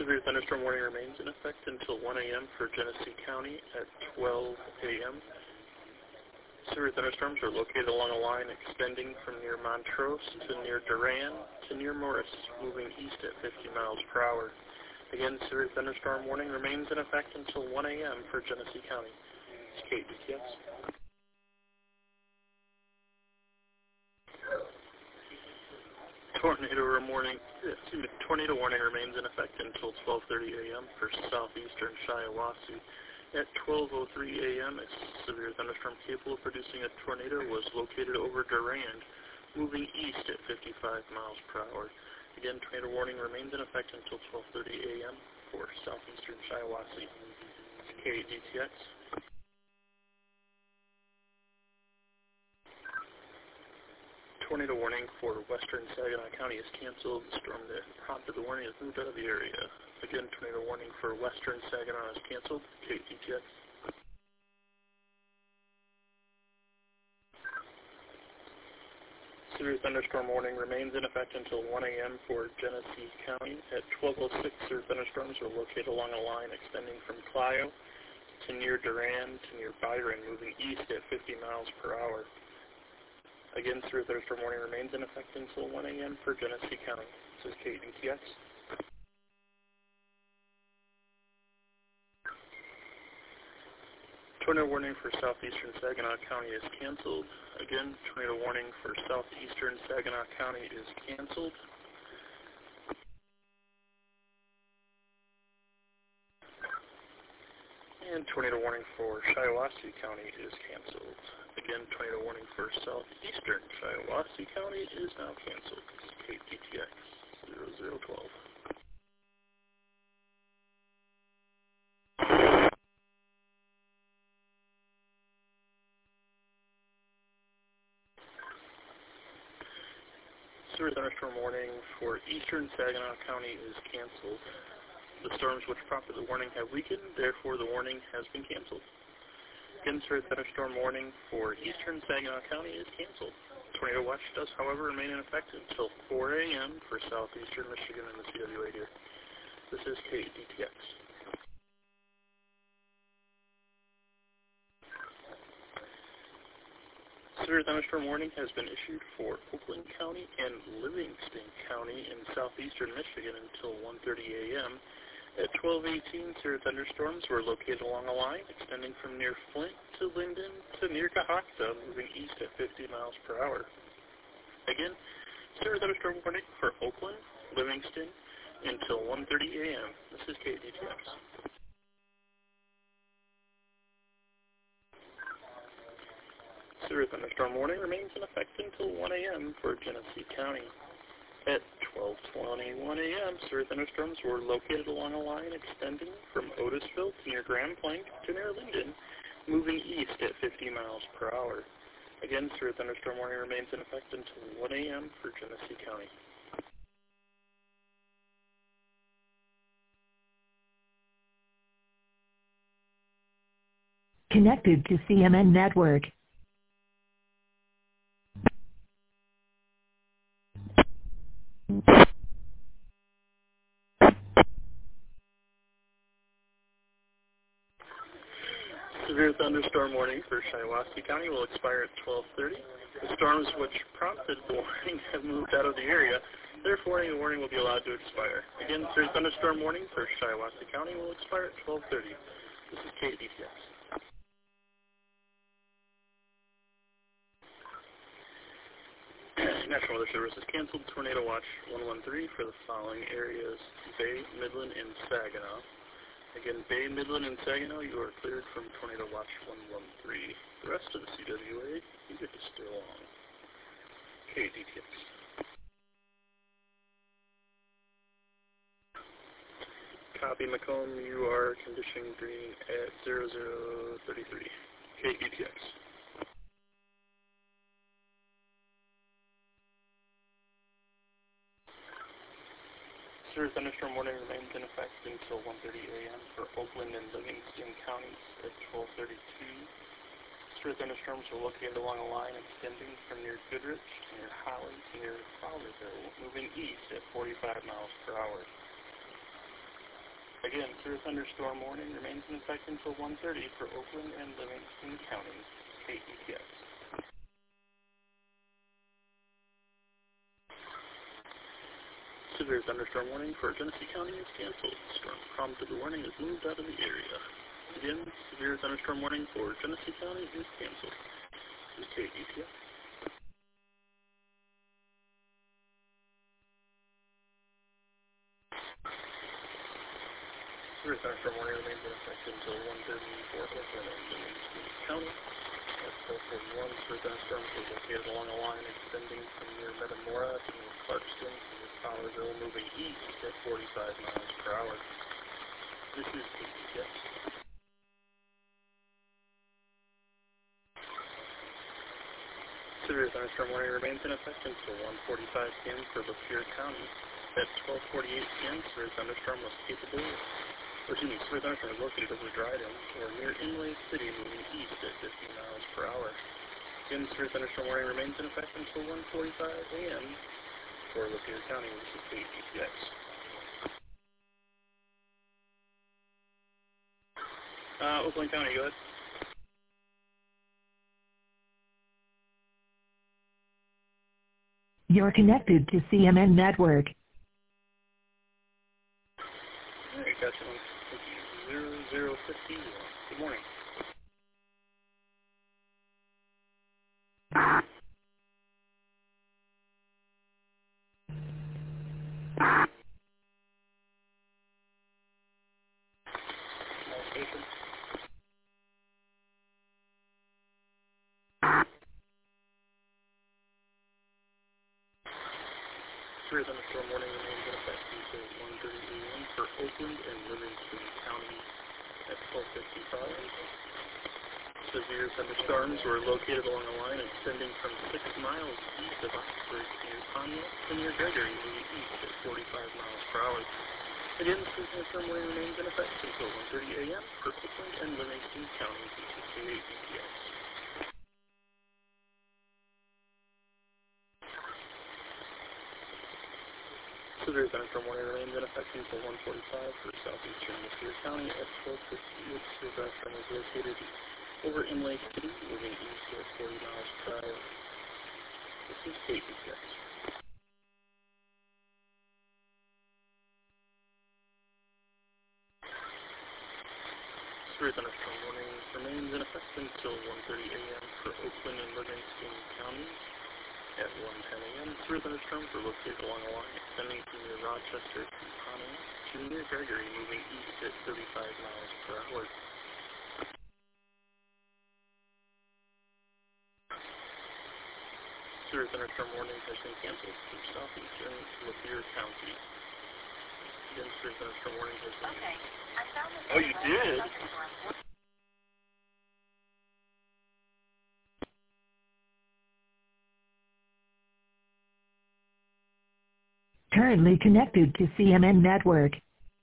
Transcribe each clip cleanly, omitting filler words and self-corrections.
Severe thunderstorm warning remains in effect until 1 a.m. for Genesee County at 12 a.m. Severe thunderstorms are located along a line extending from near Montrose to near Durand to near Morris, moving east at 50 miles per hour. Again, severe thunderstorm warning remains in effect until 1 a.m. for Genesee County. It's KDTX. Tornado warning remains in effect until 12:30 a.m. for southeastern Shiawassee. At 12:03 a.m., a severe thunderstorm capable of producing a tornado was located over Durand, moving east at 55 miles per hour. Again, tornado warning remains in effect until 12:30 a.m. for southeastern Shiawassee. KDTX. Tornado warning for western Saginaw County is canceled. The storm that prompted the warning has moved out of the area. Again, tornado warning for western Saginaw is canceled. KDTX. Severe thunderstorm warning remains in effect until 1 a.m. for Genesee County. At 12:06, severe thunderstorms are located along a line extending from Clio to near Durand to near Byron, moving east at 50 miles per hour. Again, severe thunderstorm warning remains in effect until 1 a.m. for Genesee County. This is KDTX. Tornado warning for southeastern Saginaw County is canceled. Again, tornado warning for southeastern Saginaw County is canceled. And tornado warning for Shiawassee County is canceled. Again, tornado warning for southeastern Shiawassee County is now canceled. KDTX 0012. Severe thunderstorm warning for eastern Saginaw County is canceled. The storms which prompted the warning have weakened, therefore the warning has been canceled. Again, severe thunderstorm warning for eastern Saginaw County is canceled. Tornado watch does, however, remain in effect until 4 a.m. for southeastern Michigan and the CWA here. This is KDTX. Severe thunderstorm warning has been issued for Oakland County and Livingston County in southeastern Michigan until 1:30 a.m. At 12:18, severe thunderstorms were located along a line extending from near Flint to Linden to near Cohocton, moving east at 50 miles per hour. Again, severe thunderstorm warning for Oakland, Livingston until 1:30 a.m. This is KDTX. Severe thunderstorm warning remains in effect until 1 a.m. for Genesee County. At 12:21 a.m., severe thunderstorms were located along a line extending from Otisville to near Grand Plank to near Linden, moving east at 50 miles per hour. Again, severe thunderstorm warning remains in effect until 1 a.m. for Genesee County. Connected to CMN Network. Severe thunderstorm warning for Shiawassee County will expire at 12:30. The storms which prompted the warning have moved out of the area. Therefore, any warning will be allowed to expire. Again, severe thunderstorm warning for Shiawassee County will expire at 12:30. This is KDTX. National Weather Service has canceled Tornado Watch 113 for the following areas: Bay, Midland, and Saginaw. Again, Bay, Midland, and Saginaw, you are cleared from Tornado Watch 113. The rest of the CWA, you get to stay along. KDTX. Copy, Macomb, you are condition green at 0033. KDTX. Severe thunderstorm warning remains in effect until 1:30 a.m. for Oakland and Livingston counties at 12:32. Severe thunderstorms are located along a line extending from near Goodrich to near Holly to near Fowlerville, moving east at 45 miles per hour. Again, severe thunderstorm warning remains in effect until 1:30 for Oakland and Livingston counties. KETS. Severe thunderstorm warning for Genesee County is canceled. Storm prompted warning is moved out of the area. Again, severe thunderstorm warning for Genesee County is canceled. This is KETS. Severe thunderstorm warning remains in effect until 1:30 for Oakland and Livingston County. At 12:41, severe thunderstorms are located along a line extending from near Metamora to near Clarkston to near Fowlerville, moving east at 45 miles per hour. This is KETS. Severe thunderstorm warning remains in effect until 1:45 p.m. for Lapeer County. At 12:48 p.m., severe thunderstorm was severe thunderstorm is located over Dryden or near Inlay City, moving east at 50 miles per hour. Again, severe thunderstorm warning remains in effect until 1:45 a.m. for Lapeer County. This is KETS. Oakland County, go ahead. You're connected to CMN Network. Alright, gotcha. 0051. Good morning. Station. Severe thunderstorm warning remains in effect until 1:30 a.m. for Oakland and Livingston County. At 12:55. Severe thunderstorms were located along a line extending from 6 miles east of Oxford near Pontiac to near Gregory, moving east at 45 miles per hour. Again, severe thunderstorm warning remains in effect until 1:30 a.m. for Oakland and Livingston counties. This is KETS. Severe thunderstorm warning remains in effect until 1:45 for southeastern Lapeer County. At 12:58, severe thunderstorm is located over Inlay City, moving east at 40 miles per hour. This is KETS. Severe thunderstorm warning remains in effect until 1:30 a.m. for Oakland and Livingston counties. At 1:10 a.m., severe thunderstorms were located along a line extending from near Rochester to Pontiac to near Gregory, moving east at 35 miles per hour. Severe thunderstorm warning has been canceled for southeastern Lapeer County. Again, severe thunderstorm warning has been... Okay, I found the... Oh, you did? Currently connected to CMN Network.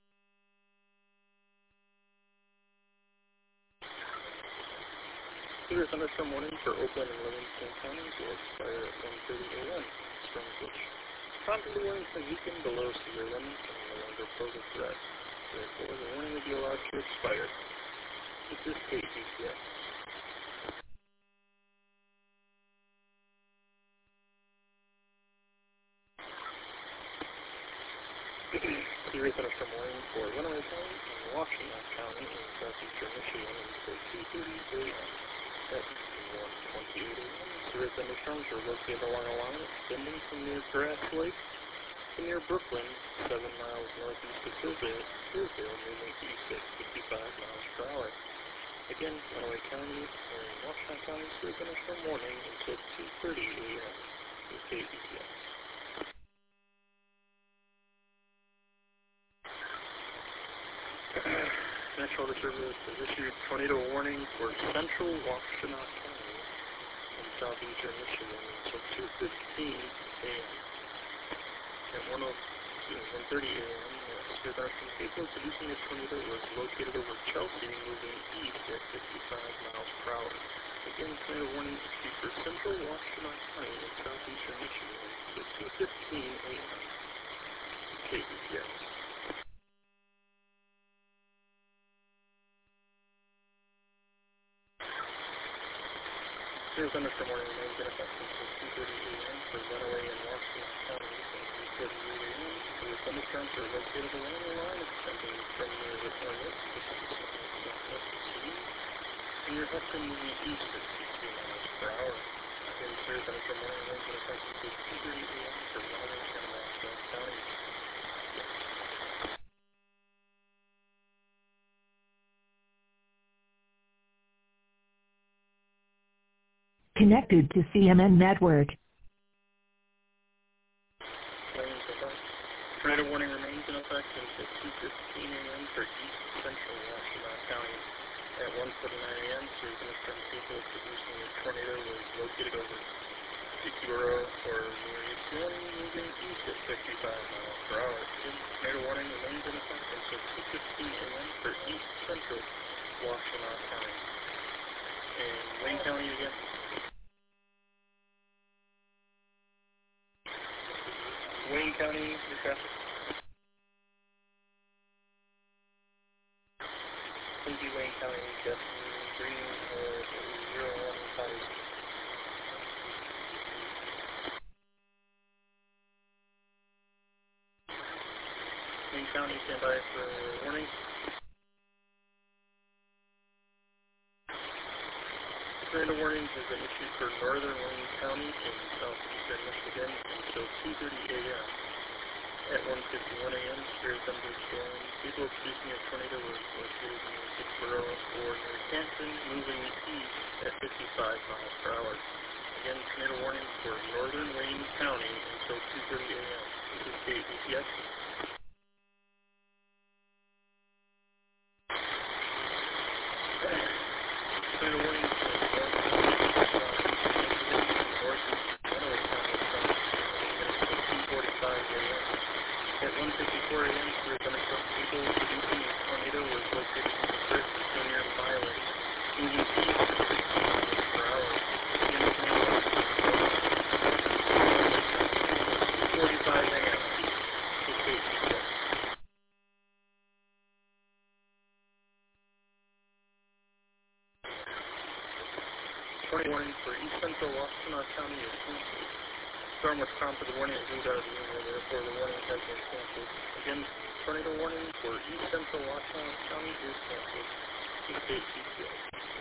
Severe thunderstorm warning for Oakland and Livingston counties will expire at 1:30 a.m. Storms which prompted the warning has weakened below severe limits and no longer pose a threat. Therefore, the warning will be allowed to expire. This is KETS. Severe thunderstorm warning for Lenawee County and Washtenaw County in southeastern Michigan until 2:30 a.m. At 1:28 a.m., severe thunderstorms are located along a line extending from near Grass Lake to near Brooklyn, 7 miles northeast of Hillsdale, moving east at 55 miles per hour. Again, Lenawee County and Washtenaw County severe thunderstorm warning until 2:30 a.m. with KETS. National Weather Service has issued tornado warning for central Washtenaw County in southeastern Michigan until 2:15 a.m. At 1:30 a.m., severe thunderstorm capable of producing a tornado was located over Chelsea, moving east at 55 miles per hour. Again, tornado warning issued for central Washtenaw County in southeastern Michigan until 2:15 a.m. KETS. Severe thunderstorm warning remains in effect until 2:30 a.m. for Runaway and Washington counties. At 3:48 a.m., severe thunderstorms are located along the line extending from near the northwest to southwest of City, near Hudson moving east at 60 miles per hour. Again, severe thunderstorm warning remains in effect until 2:30 a.m. for Runaway and Washington counties. Connected to CMN Network. Tornado warning remains in effect until 2:15 a.m. for east central Washtenaw County. At 1:49 a.m., severe thunderstorm capable of producing a tornado was located over Sikuro or near Yukon, moving east at 55 miles per hour. Tornado warning remains in effect until 2:15 a.m. for east central Washtenaw County. And Wayne County again. Wayne County, your traffic. Thank you, Wayne County, Justin Green, 015. Wayne County, stand by for warning. Tornado warnings have been issued for northern Wayne County in southeastern Michigan until 2:30 a.m. At 1:51 a.m., severe thunderstorm capable of producing a tornado was located near Pittsburgh or near Canton, moving east at 55 miles per hour. Again, tornado warnings for northern Wayne County until 2:30 a.m. This is KBPX. Tornado warnings for at 1:54 a.m., severe thunderstorm capable of producing a tornado was located in the first near Milan, moving east at 60 miles per hour. Again, tornado warning for 2:45 a.m. Tornado warning for east central Washtenaw County is canceled. Storm was prompted warning it moved out of the area, therefore the warning has been canceled. Again, tornado warning for east central Washtenaw County is canceled. State CCS.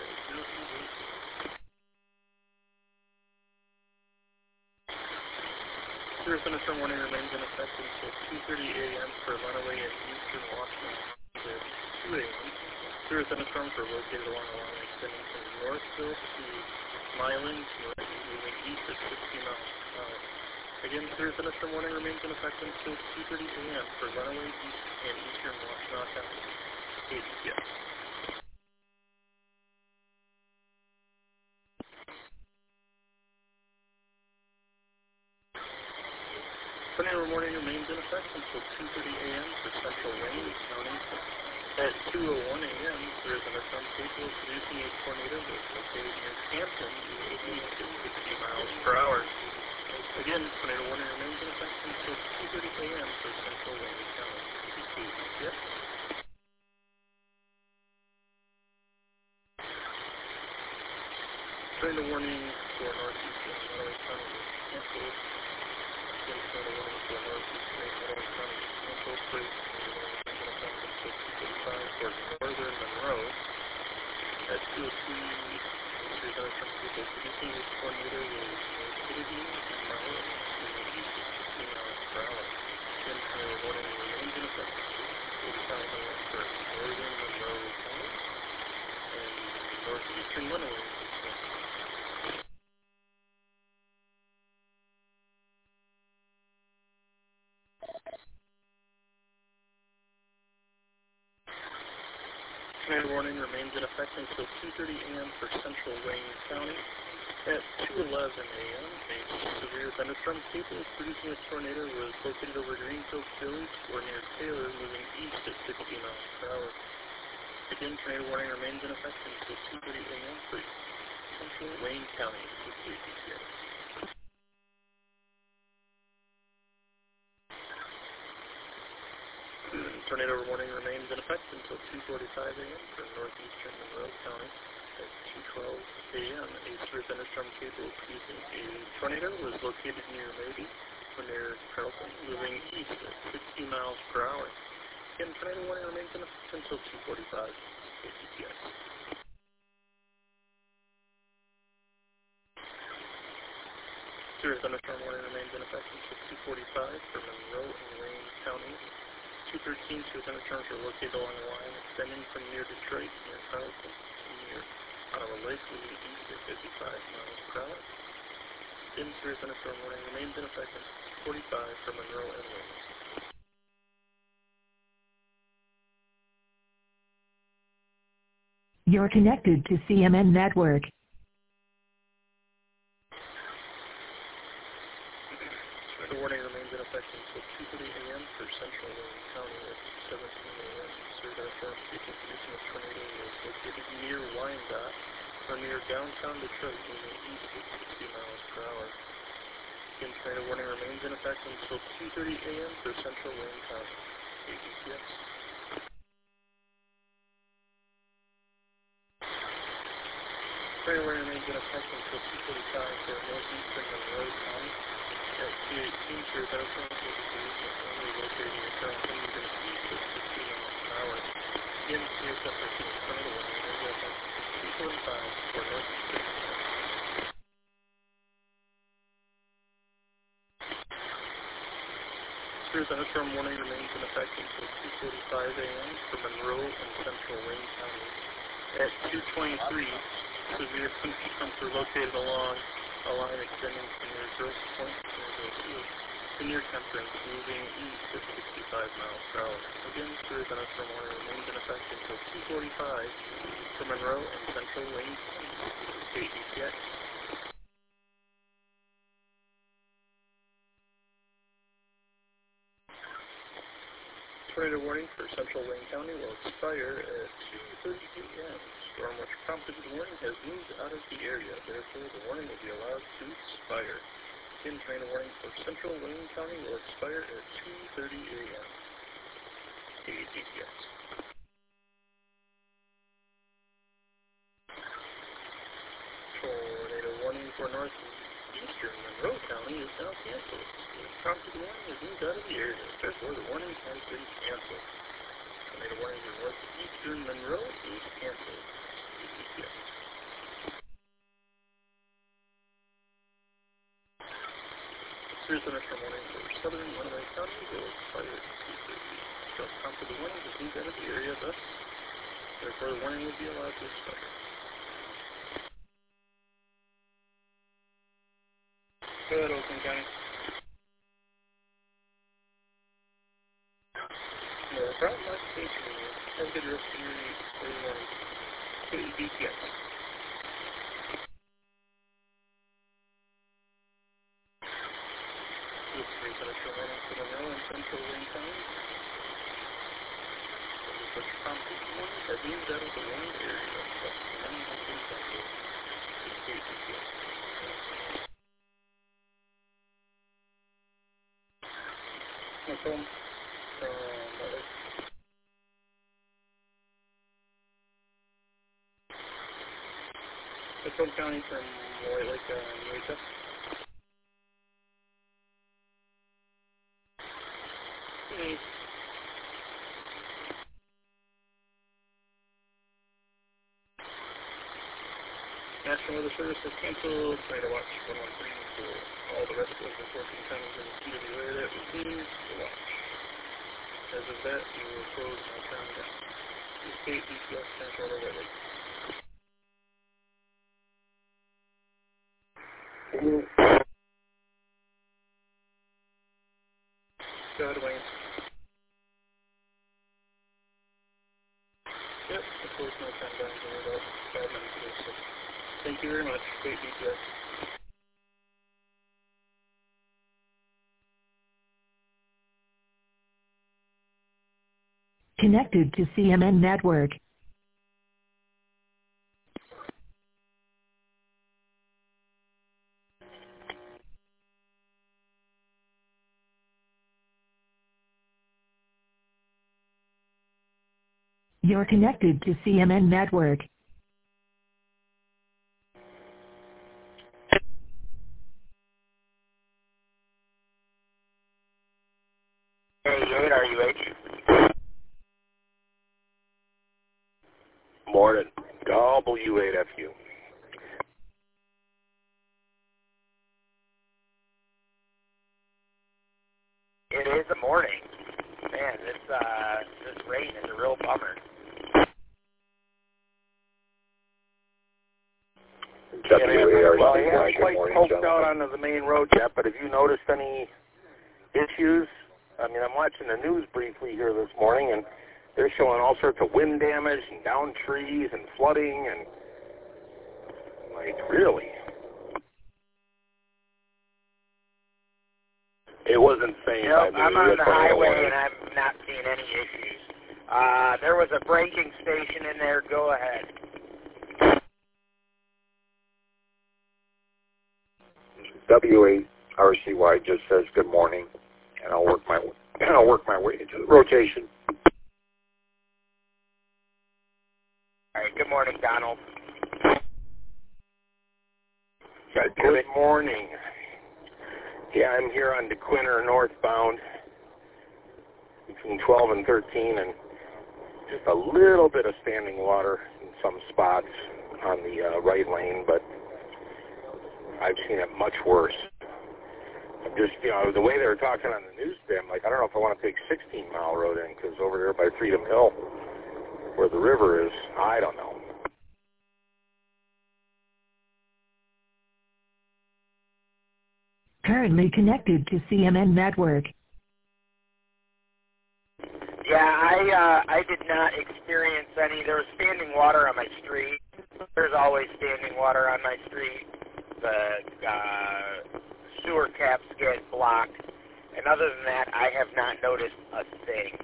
Severe thunderstorm warning remains in effect until 2:30 a.m. for Runaway and eastern Washington. At 2 a.m., severe thunderstorms were located along the line extending from Northville to Milan, moving east at 60 miles per hour. Again, severe thunderstorm warning remains in effect until 2:30 a.m. for Runaway east and eastern Washtenaw County. KBPX. Tornado warning remains in effect until 2:30 a.m. for central Wayne County. At 2:01 a.m., severe thunderstorm capable of producing a tornado was located near Canton, moving east at 60 miles per hour. Again, tornado warning remains in effect until 2:30 a.m. for central Wayne County. Yep. Tornado warning for northeastern Runaway County is canceled. Again, tornado warning for northeastern Runaway County is canceled. Tornado warning remains in effect until 2:35 for northern Monroe. At 2:02, severe thunderstorm capable of producing a tornado was located near Monroe, moving east at 60 miles per hour. Again, tornado warning remains in effect until 2:45 a.m. for northern Monroe County, and northeastern Runaway is canceled. Tornado warning remains in effect until 2:30 a.m. for central Wayne County. At 2:11 a.m., a severe thunderstorm capable of producing a tornado was located over Greenfield Village or near Taylor, moving east at 60 miles per hour. Again, tornado warning remains in effect until 2:30 a.m. for central Wayne County. Tornado warning remains in effect until 2:45 a.m. for northeastern Monroe County. At 2:12 a.m., a severe thunderstorm capable of producing a tornado was located near Maybe, or near Carlton, moving east at 60 miles per hour. Again, tornado warning remains in effect until 2:45 KTPS. Severe thunderstorm warning remains in effect until 2:45 for Monroe and Wayne counties. 2:13 severe thunderstorms are located along the line extending from near Detroit, near Carlton, to near Ottawa Lake, moving east at 55 miles per hour. Again, severe thunderstorm warning remains in effect until 2:45 for Monroe and Wayne. You're connected to CMN Network. The warning remains in effect until 2:30 a.m. for Central Wayne County at 17 a.m. Severe thunderstorm capable of producing a tornado was located near Wyandotte or near downtown Detroit, moving east at 60 miles per hour. Again, tornado warning remains in effect until 2:30 a.m. for Central Wayne County. KTPS. Tornado warning remains in effect until 2:45 for northeastern Monroe County. At 2:18, severe thunderstorm capable of producing a tornado located near Carlton, moving east at 60 miles per hour. Again, severe thunderstorm tornado warning remains in effect until 2:45 for northeastern Monroe. Severe thunderstorm warning remains in effect until 2:45 a.m. for Monroe and Central Wayne counties. At 2:23, severe thunderstorms are located along a line extending from near Grosse Pointe to near Temperance, moving east at 65 miles per hour. Again, severe thunderstorm warning remains in effect until 2:45 for Monroe and Central Wayne counties. KTPS. Tornado warning for Central Wayne County will expire at 2:30 a.m. Storm which prompted the warning has moved out of the area. Therefore, the warning will be allowed to expire. Again, tornado warning for Central Wayne County will expire at 2:30 a.m. KTPS. Tornado warning for northeastern Monroe County is now canceled. Prompted warning has moved out of the area. Therefore, the warning has been canceled. Tornado warning for northeastern Monroe is canceled. KTPS. Severe thunderstorm warning for southern Monroe County will expire at 2:30. Prompted warning has moved out of the area. Thus, therefore, the warning will be allowed to expire. Go ahead, Oakland County. No problem. Nice to meet you. Have a good rest of your morning. KTPS. This is severe thunderstorm warning for Monroe and Central Wayne County. Such prompted warning has moved out of the warned area. Thus, the warning has been canceled. KTPS. No problem. Macomb County from White Lake, UHF. National Weather Service has canceled Tornado Watch 113 for all the rest of the 14 counties in the TWA that received the watch. As of that, we will close my town down. State DPS National Weather White Lake. Go ahead, Wayne. Yep, I'll close my town down in about 5 minutes ago, so thank you very much. State DPS. Connected to CMN Network. You're connected to CMN Network. WH. Morning. W8FU. It is a morning. Man, this rain is a real bummer. Well, I haven't quite poked out onto the main road yet, but have you noticed any issues? I mean, I'm watching the news briefly here this morning, and they're showing all sorts of wind damage and downed trees and flooding, and like, really? It wasn't saying nope, I'm on the highway and I'm not seeing any issues. There was a braking station in there. Go ahead. W8RCY just says good morning, and I'll work my way into the rotation. All right. Good morning, Donald. Good morning. Yeah, I'm here on DeQuinter northbound between 12 and 13, and just a little bit of standing water in some spots on the right lane, but I've seen it much worse. I'm just, the way they were talking on the news today, I'm like, I don't know if I want to take 16-mile road in, because over there by Freedom Hill, where the river is, I don't know. Currently connected to CMN Network. Yeah, I did not experience any. There was standing water on my street. There's always standing water on my street. The sewer caps get blocked. And other than that, I have not noticed a thing.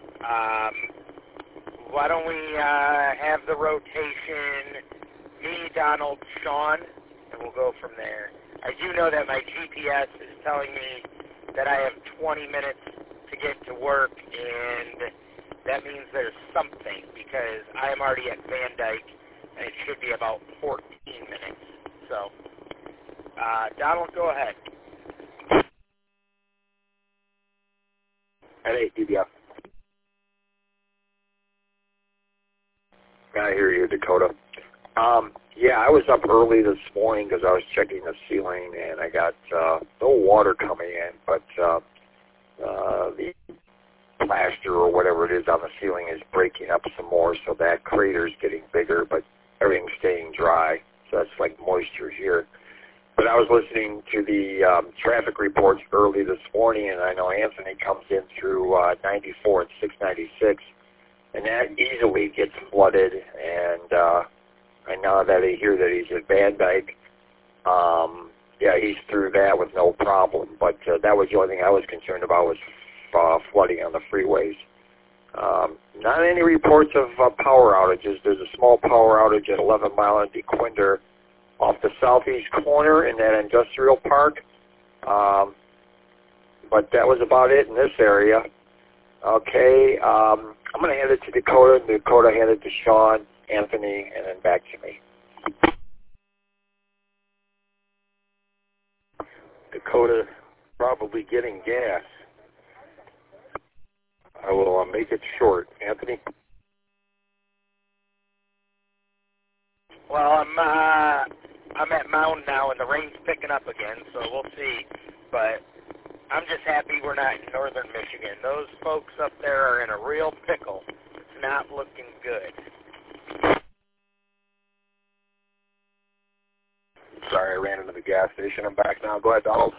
Why don't we have the rotation, me, Donald, Sean, and we'll go from there. I do know that my GPS is telling me that I have 20 minutes to get to work, and that means there's something, because I am already at Van Dyke, and it should be about 14 minutes. So, Donald, go ahead. At 8 DBF. I hear you, Dakota. Yeah, I was up early this morning because I was checking the ceiling, and I got no water coming in, but the plaster or whatever it is on the ceiling is breaking up some more, so that crater's getting bigger, but everything's staying dry, so that's like moisture here. But I was listening to the traffic reports early this morning, and I know Anthony comes in through 94 and 696, and that easily gets flooded, and I know that I hear that he's at Van Dyke. Yeah, he's through that with no problem, but that was the only thing I was concerned about was flooding on the freeways. Not any reports of power outages. There's a small power outage at 11 Mile and DeQuinter off the southeast corner in that industrial park. But that was about it in this area. Okay, I'm going to hand it to Dakota, and Dakota hand it to Sean, Anthony, and then back to me. Dakota probably getting gas. I will make it short. Anthony? Well, I'm at Mound now, and the rain's picking up again, so we'll see. But I'm just happy we're not in northern Michigan. Those folks up there are in a real pickle. It's not looking good. Sorry, I ran into the gas station. I'm back now. Go ahead, Donald.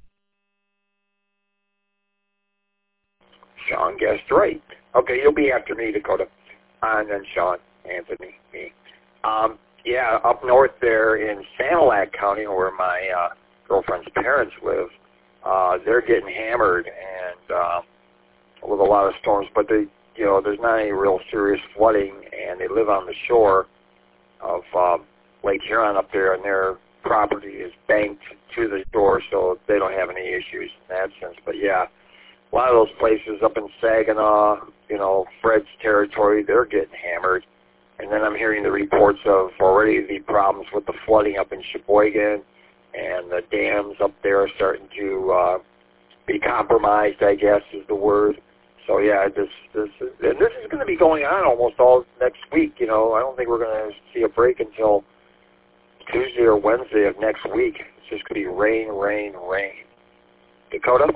Sean guessed right. Okay, you'll be after me, Dakota. And then Sean, Anthony, me. Yeah, up north there in Sanilac County, where my girlfriend's parents live, they're getting hammered and with a lot of storms, but they, there's not any real serious flooding, and they live on the shore of Lake Huron up there, and their property is banked to the shore, so they don't have any issues in that sense. But yeah, a lot of those places up in Saginaw, Fred's territory, they're getting hammered. And then I'm hearing the reports of already the problems with the flooding up in Sheboygan, and the dams up there are starting to be compromised, I guess is the word. So yeah, this is going to be going on almost all next week. You know, I don't think we're going to see a break until Tuesday or Wednesday of next week. It's just going to be rain, rain, rain. Dakota?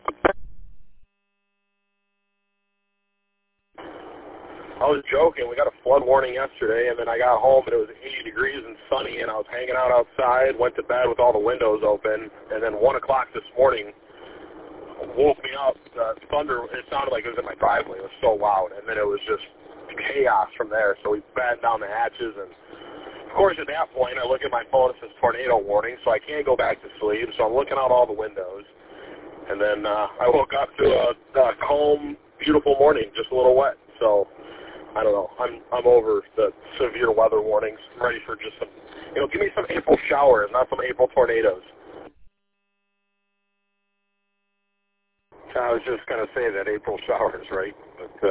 I was joking. We got a flood warning yesterday, and then I got home, and it was 80 degrees and sunny, and I was hanging out outside, went to bed with all the windows open, and then 1 o'clock this morning woke me up. Thunder, it sounded like it was in my driveway. It was so loud, and then it was just chaos from there. So we battened down the hatches, and of course at that point I look at my phone, it says tornado warning, so I can't go back to sleep, so I'm looking out all the windows. And then I woke up to a calm, beautiful morning, just a little wet. So I don't know. I'm over the severe weather warnings. I'm ready for just some, give me some April showers, not some April tornadoes. I was just going to say that April showers, right? But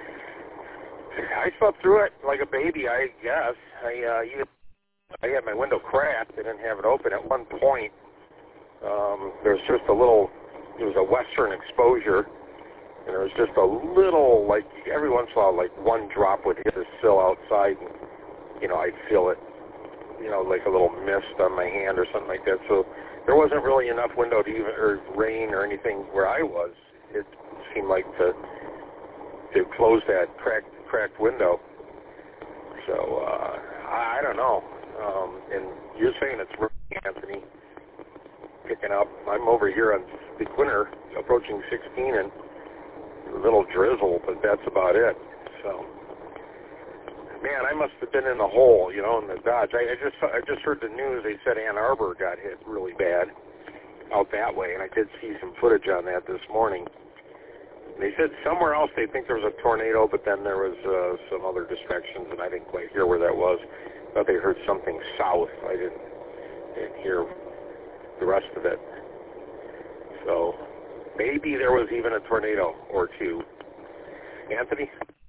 I slept through it like a baby, I guess. I had my window cracked. I didn't have it open at one point. There's just a little, it was a western exposure. And there was just a little, like, every once in a while, like, one drop would hit the sill outside, and, I'd feel it, like a little mist on my hand or something like that. So there wasn't really enough window to even, or rain or anything where I was. It seemed like to close that cracked window. So, I don't know. And you're saying it's raining, Anthony, picking up. I'm over here on the Quinter, approaching 16, and a little drizzle, but that's about it. So, man, I must have been in the hole, in the Dodge. I just heard the news. They said Ann Arbor got hit really bad out that way, and I did see some footage on that this morning. They said somewhere else they think there was a tornado, but then there was some other distractions, and I didn't quite hear where that was. I thought they heard something south. I didn't hear the rest of it. So maybe there was even a tornado or two. Anthony?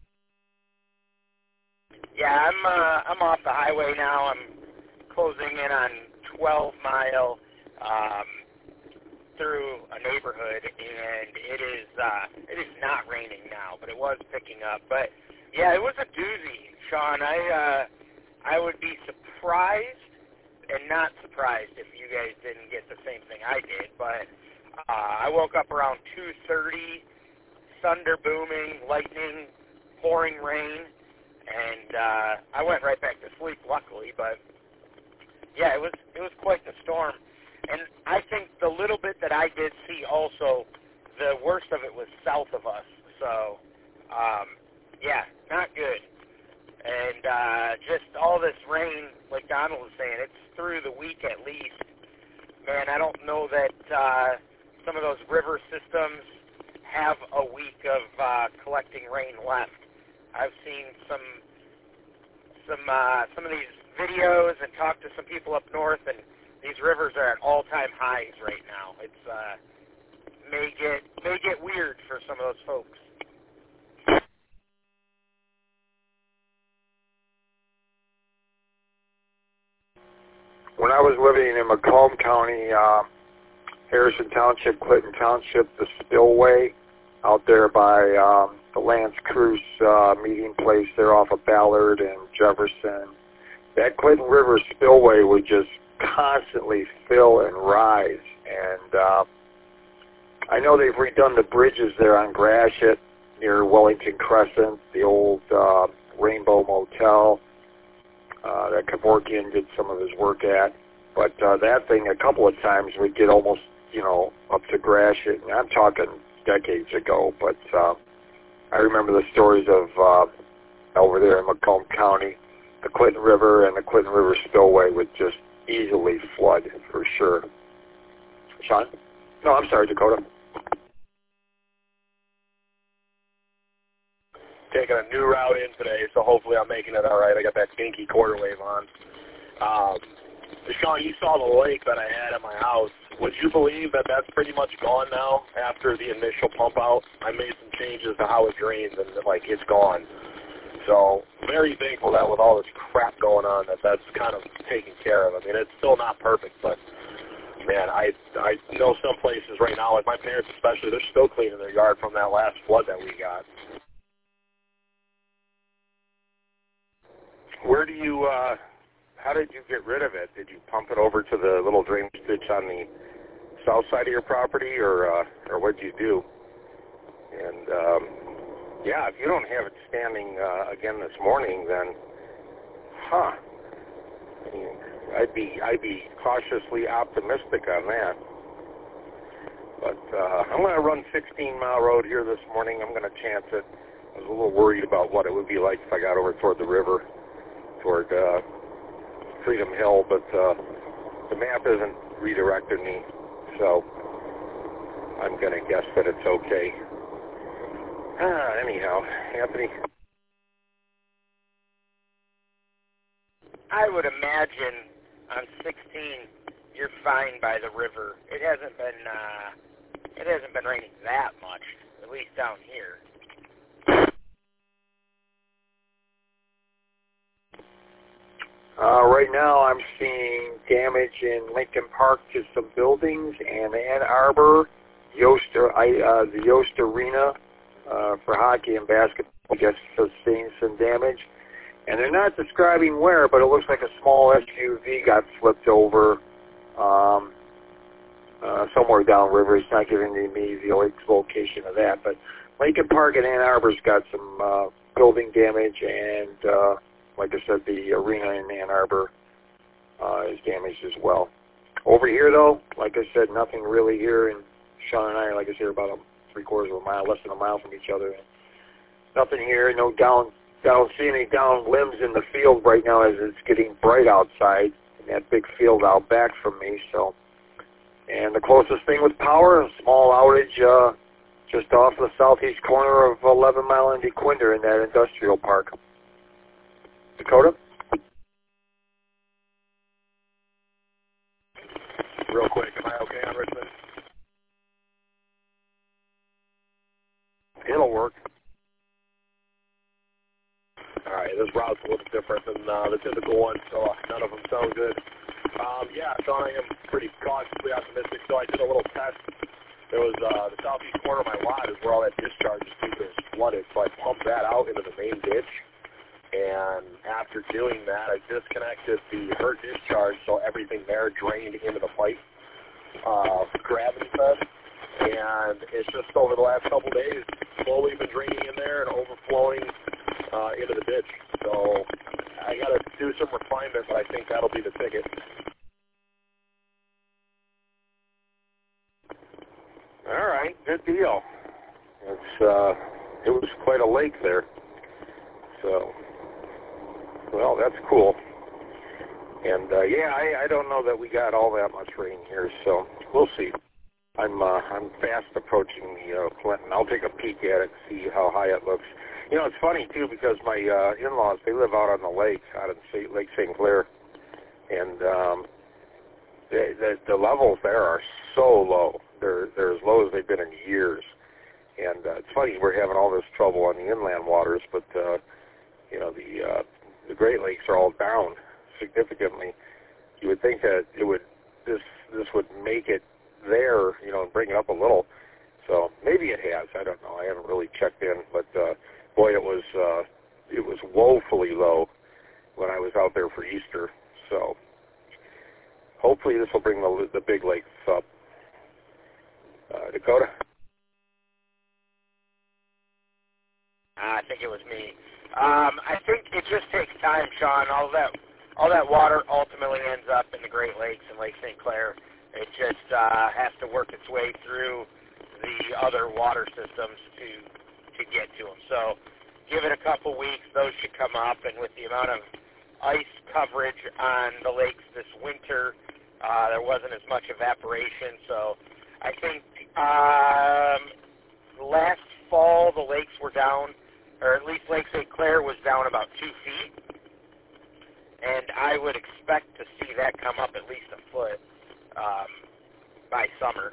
Yeah, I'm off the highway now. I'm closing in on 12 Mile through a neighborhood, and it is not raining now, but it was picking up. But yeah, it was a doozy, Sean. I would be surprised and not surprised if you guys didn't get the same thing I did, but I woke up around 2:30, thunder booming, lightning, pouring rain, and I went right back to sleep, luckily. But yeah, it was quite the storm. And I think the little bit that I did see also, the worst of it was south of us. So yeah, not good. And just all this rain, like Donald was saying, it's through the week at least. Man, I don't know that some of those river systems have a week of collecting rain left. I've seen some of these videos and talked to some people up north, and these rivers are at all-time highs right now. It's may get weird for some of those folks. When I was living in Macomb County, Harrison Township, Clinton Township, the spillway out there by the Lance Cruz meeting place there off of Ballard and Jefferson, that Clinton River spillway would just constantly fill and rise. And I know they've redone the bridges there on Gratiot near Wellington Crescent, the old Rainbow Motel that Kevorkian did some of his work at. But that thing a couple of times would get almost, up to Gratiot. And I'm talking decades ago, but I remember the stories of over there in Macomb County, the Clinton River and the Clinton River Spillway would just easily flood for sure. Sean? No, I'm sorry, Dakota. Taking a new route in today, so hopefully I'm making it all right. I got that dinky quarter wave on. Sean, you saw the lake that I had at my house. Would you believe that that's pretty much gone now after the initial pump out? I made some changes to how it drains, and it's gone. So very thankful that with all this crap going on, that's kind of taken care of. I mean, it's still not perfect, but man, I know some places right now, like my parents especially, they're still cleaning their yard from that last flood that we got. Where do you, how did you get rid of it? Did you pump it over to the little drainage ditch on the south side of your property, or what did you do? And, yeah, if you don't have it standing again this morning, then, I mean, I'd be cautiously optimistic on that. But I'm going to run 16-mile road here this morning. I'm going to chance it. I was a little worried about what it would be like if I got over toward the river, toward Freedom Hill, but the map isn't redirecting me, so I'm going to guess that it's okay. Anyhow, Anthony? I would imagine on 16 you're fine by the river. It hasn't been raining that much, at least down here. Right now I'm seeing damage in Lincoln Park to some buildings, and Ann Arbor, the Yost Arena for hockey and basketball, I guess, sustained some damage. And they're not describing where, but it looks like a small SUV got flipped over somewhere downriver. It's not giving me the location of that. But Lincoln Park and Ann Arbor's got some building damage, and like I said, the arena in Ann Arbor is damaged as well. Over here, though, like I said, nothing really here. And Sean and I are, like I said, about 3/4 of a mile, less than a mile from each other. Nothing here, no down. I don't see any down limbs in the field right now as it's getting bright outside in that big field out back from me. So, and the closest thing with power, a small outage just off the southeast corner of 11 Mile and DeQuinder in that industrial park. Dakota? Real quick, am I okay on Richmond? It'll work. All right, this route's a little different than the typical one, so none of them sound good. Yeah, so I am pretty cautiously optimistic. So I did a little test. There was the southeast corner of my lot is where all that discharge is flooded, so I pumped that out into the main ditch. And after doing that, I disconnected the hurt discharge, so everything there drained into the pipe, gravity fed. And it's just over the last couple days, slowly been draining in there and overflowing into the ditch. So I got to do some refinement, but I think that'll be the ticket. All right, good deal. It was quite a lake there. So, well, that's cool. And yeah, I don't know that we got all that much rain here, so we'll see. I'm fast approaching the Clinton. I'll take a peek at it, see how high it looks. You know, it's funny, too, because my in-laws, they live out on the lake, out in Lake St. Clair, and the levels there are so low. They're as low as they've been in years. And it's funny, we're having all this trouble on the inland waters, but, you know, the Great Lakes are all down significantly. You would think that this would make it there, you know, and bring it up a little. So maybe it has. I don't know. I haven't really checked in, but boy, it was woefully low when I was out there for Easter. So hopefully this will bring the big lakes up. Dakota? I think it was me. I think it just takes time, Sean. All that water ultimately ends up in the Great Lakes and Lake St. Clair. It just has to work its way through the other water systems to get to them. So give it a couple weeks, those should come up, and with the amount of ice coverage on the lakes this winter, there wasn't as much evaporation. So I think last fall the lakes were down, or at least Lake St. Clair was down about 2 feet, and I would expect to see that come up at least a foot by summer.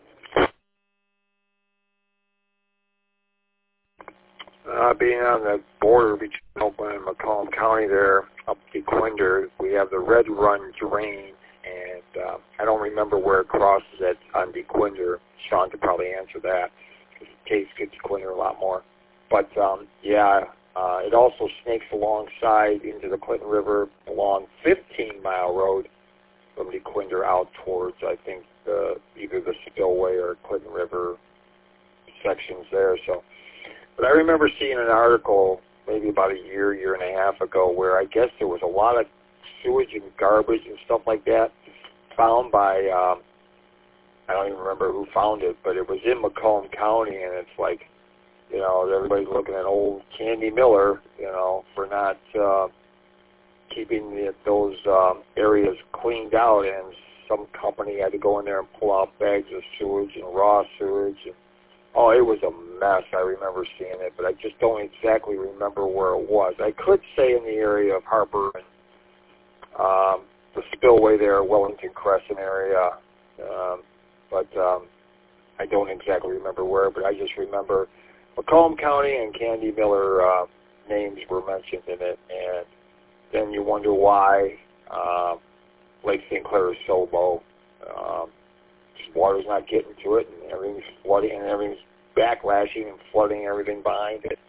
Being on the border between Oakland and Macomb County there, up DeQuinder, we have the Red Run Drain, and I don't remember where it crosses at on DeQuinder. Sean could probably answer that, because Case gets DeQuinder a lot more. But, it also snakes alongside into the Clinton River along 15-mile road from DeQuinder out towards, I think, either the spillway or Clinton River sections there. So, but I remember seeing an article maybe about a year and a half ago where I guess there was a lot of sewage and garbage and stuff like that found by, I don't even remember who found it, but it was in Macomb County, and it's like, you know, everybody's looking at old Candy Miller, you know, for not keeping those areas cleaned out, and some company had to go in there and pull out bags of sewage and raw sewage. And, oh, it was a mess. I remember seeing it, but I just don't exactly remember where it was. I could say in the area of Harper and the spillway there, Wellington Crescent area, but I don't exactly remember where, but I just remember Macomb County and Candy Miller names were mentioned in it, and then you wonder why Lake St. Clair is so low. Just water's not getting to it, and everything's flooding, and everything's backlashing and flooding everything behind it.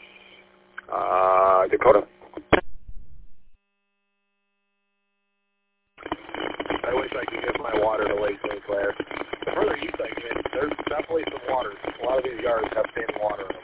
Dakota? I wish I could get my water to Lake St. Clair. The further east I get, there's definitely some water. A lot of these yards have standing water in them.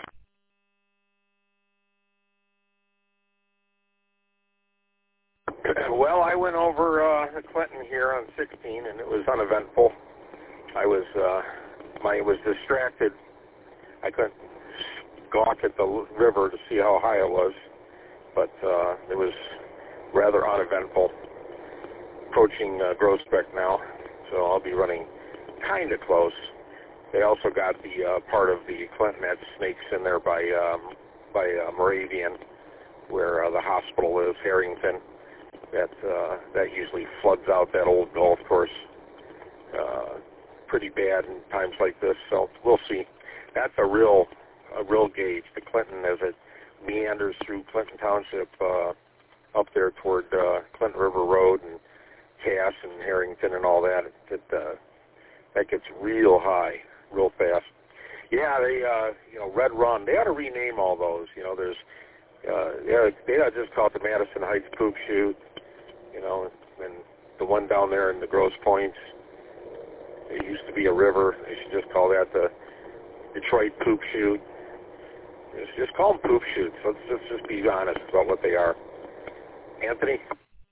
Well, I went over to Clinton here on 16, and it was uneventful. I was distracted. I couldn't gawk at the river to see how high it was, but it was rather uneventful. Approaching Groesbeck now, so I'll be running kind of close. They also got the part of the Clinton that snakes in there by Moravian, where the hospital is, Harrington. That usually floods out that old golf course pretty bad in times like this. So we'll see. That's a real gauge. The Clinton, as it meanders through Clinton Township up there toward Clinton River Road and Cass and Harrington and all that, that gets real high, real fast. Yeah, they Red Run. They ought to rename all those. You know, there's they ought to just call it the Madison Heights Poop Chute. You know, and the one down there in the Grosse Points, it used to be a river. They should just call that the Detroit Poop Chute. Just call them poop chutes. Let's just be honest about what they are. Anthony?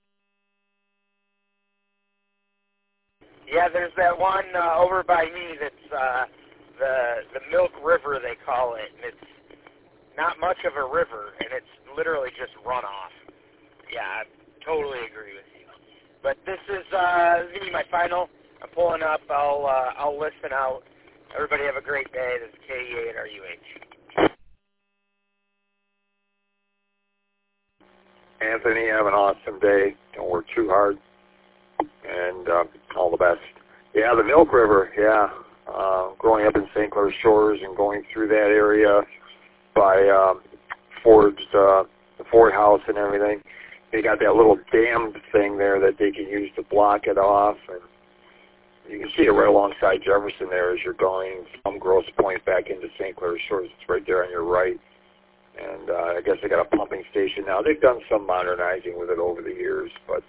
Yeah, there's that one over by me that's the Milk River, they call it, and it's not much of a river, and it's literally just runoff. Yeah, I totally agree with you. But this is going to be my final. I'm pulling up. I'll listen out. Everybody have a great day. This is KE8RUH. Anthony, have an awesome day. Don't work too hard. And all the best. Yeah, the Milk River, yeah. Growing up in St. Clair Shores and going through that area by Ford's, the Ford House and everything, they got that little dam thing there that they can use to block it off. And you can see it right alongside Jefferson there as you're going from Grosse Pointe back into St. Clair Shores. It's right there on your right. And I guess they got a pumping station now. They've done some modernizing with it over the years, but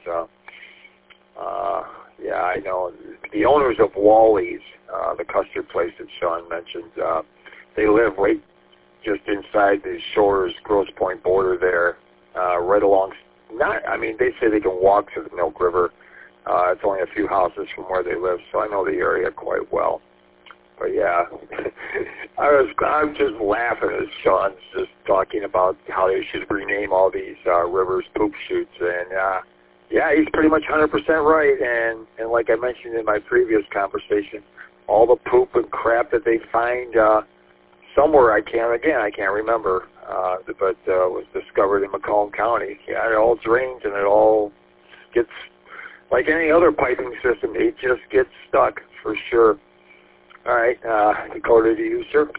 yeah, I know. The owners of Wally's, the custard place that Sean mentioned, they live right just inside the Shores Grosse Pointe border there, right along. They say they can walk to the Milk River. It's only a few houses from where they live, so I know the area quite well. But yeah, I'm just laughing as Sean's just talking about how they should rename all these rivers poop chutes, and yeah, he's pretty much 100% right. And like I mentioned in my previous conversation, all the poop and crap that they find somewhere, I can't remember, but was discovered in Macomb County. Yeah, it all drains and it all gets, like any other piping system, it just gets stuck for sure. All right, Dakota, to you, sir.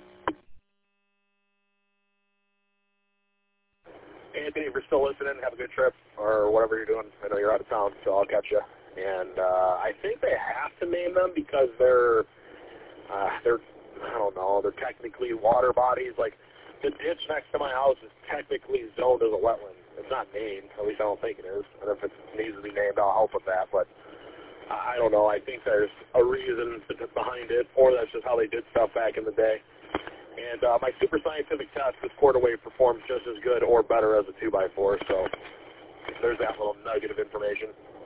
Anthony, if you're still listening, have a good trip or whatever you're doing. I know you're out of town, so I'll catch you. And I think they have to name them because they're I don't know, they're technically water bodies. Like the ditch next to my house is technically zoned as a wetland. It's not named, at least I don't think it is. And if it needs to be named, I'll help with that. But I don't know. I think there's a reason behind it, or that's just how they did stuff back in the day. And my super scientific test, this quarter wave performs just as good or better as a 2x4. So there's that little nugget of information.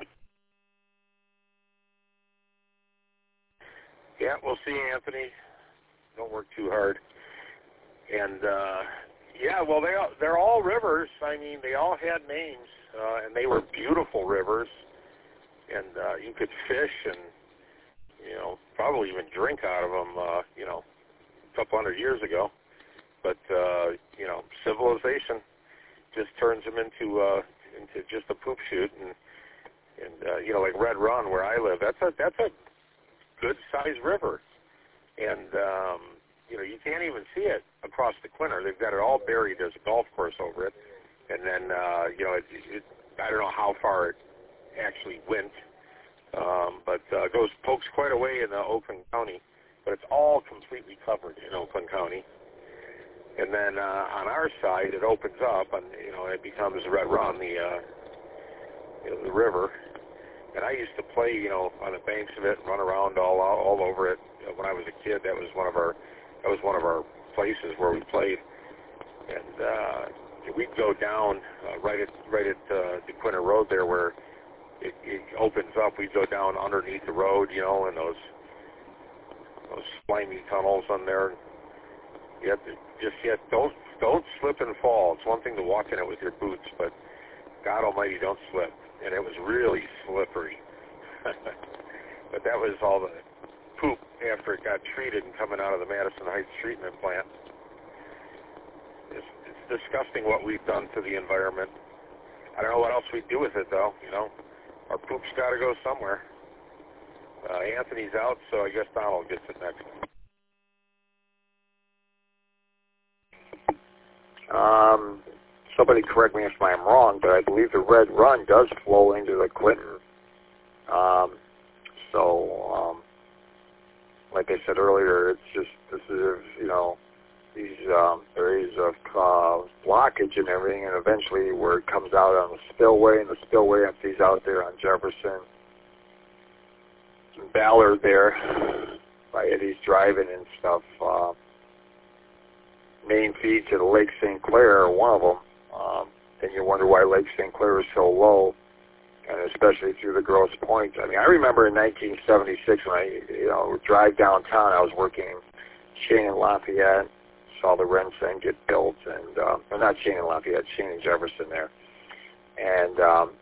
Yeah, we'll see, Anthony. Don't work too hard. And yeah, well, they're all rivers. I mean, they all had names, and they were beautiful rivers. And you could fish and, you know, probably even drink out of them, you know, a couple hundred years ago. But, you know, civilization just turns them into just a poop chute. And you know, like Red Run, where I live, that's a good-sized river. And, you know, you can't even see it across the Quinter. They've got it all buried. There's a golf course over it. And then, you know, I don't know how far it actually went, but pokes quite a way in Oakland County, but it's all completely covered in Oakland County. And then on our side, it opens up, and you know, it becomes Red Run, you know, the river. And I used to play, you know, on the banks of it and run around all over it. When I was a kid, that was one of our places where we played. And we'd go down right at the Quinter Road there, where it opens up. We'd go down underneath the road, you know, and those slimy tunnels on there. You have to don't slip and fall. It's one thing to walk in it with your boots, but God Almighty, don't slip. And it was really slippery. But that was all the poop after it got treated and coming out of the Madison Heights treatment plant. It's disgusting what we've done to the environment. I don't know what else we'd do with it, though, you know. Our poop's got to go somewhere. Anthony's out, so I guess Donald gets it next. Somebody correct me if I'm wrong, but I believe the Red Run does flow into the Quinter. Like I said earlier, it's just, this is, you know, these areas of blockage and everything, and eventually where it comes out on the spillway, and the spillway empties out there on Jefferson. And Ballard there by Eddie's Driving and stuff. Main feed to the Lake St. Clair, one of them. And you wonder why Lake St. Clair is so low, and especially through the Grosse Pointe. I mean, I remember in 1976 when I, you know, would drive downtown. I was working in Shane and Lafayette, saw the Rensen get built, and well, not Shane and Lafayette, Shane and Jefferson there, and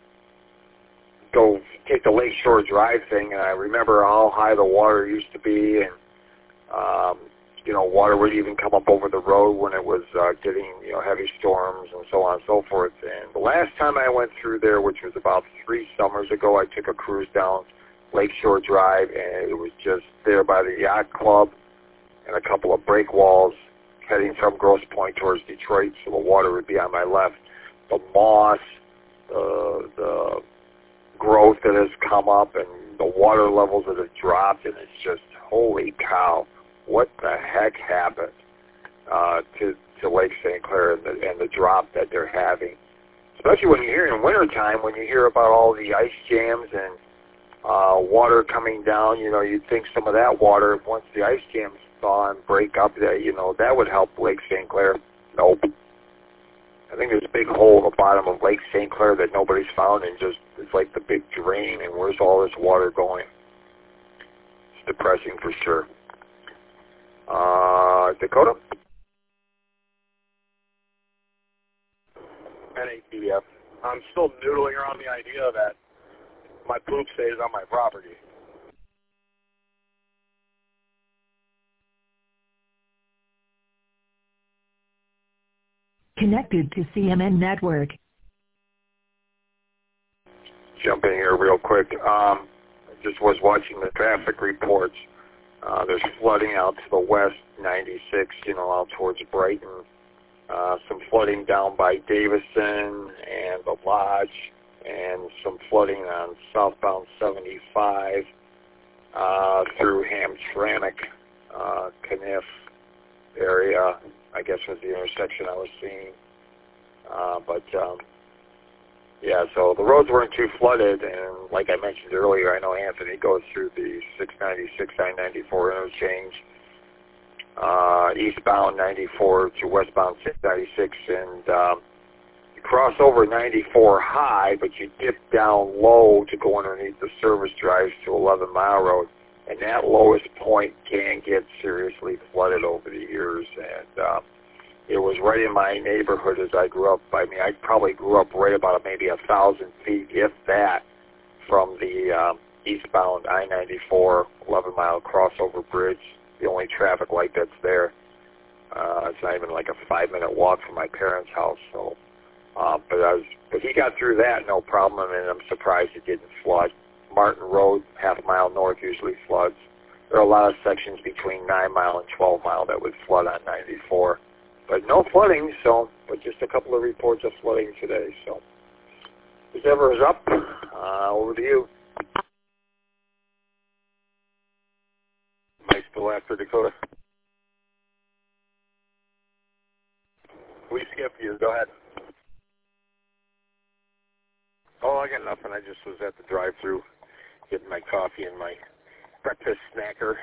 go take the Lakeshore Drive thing. And I remember how high the water used to be, and you know, water would even come up over the road when it was getting, you know, heavy storms and so on and so forth. And the last time I went through there, which was about 3 summers ago, I took a cruise down Lakeshore Drive, and it was just there by the Yacht Club and a couple of break walls heading from Grosse Pointe towards Detroit, so the water would be on my left. The moss, the growth that has come up, and the water levels that have dropped, and it's just, holy cow. What the heck happened to Lake St. Clair and the drop that they're having? Especially when you hear in wintertime, when you hear about all the ice jams and water coming down, you know, you'd think some of that water, once the ice jams thaw and break up, that, you know, that would help Lake St. Clair. Nope. I think there's a big hole at the bottom of Lake St. Clair that nobody's found, and just, it's like the big drain, and where's all this water going? It's depressing for sure. Dakota? NATF. I'm still noodling around the idea that my poop stays on my property. Connected to CMN Network. Jump in here real quick. I just was watching the traffic reports. There's flooding out to the west, 96, you know, out towards Brighton. Some flooding down by Davison and the Lodge and some flooding on southbound 75 through Hamtramck, Caniff area, I guess was the intersection I was seeing. Yeah, so the roads weren't too flooded, and like I mentioned earlier, I know Anthony goes through the 696 I-94 interchange, eastbound 94 to westbound 696, and you cross over 94 high, but you dip down low to go underneath the service drives to 11 Mile Road, and that lowest point can get seriously flooded over the years, and it was right in my neighborhood as I grew up. I mean, I probably grew up right about maybe 1,000 feet, if that, from the eastbound I-94 11-mile crossover bridge, the only traffic light that's there. It's not even like a 5-minute walk from my parents' house. So, but he got through that no problem, and I'm surprised it didn't flood. Martin Road, half a mile north, usually floods. There are a lot of sections between 9 Mile and 12 Mile that would flood on 94. But no flooding, but just a couple of reports of flooding today. So, whoever is up, over to you. Am I still after Dakota? We skipped you. Go ahead. Oh, I got nothing. I just was at the drive-thru getting my coffee and my breakfast snacker.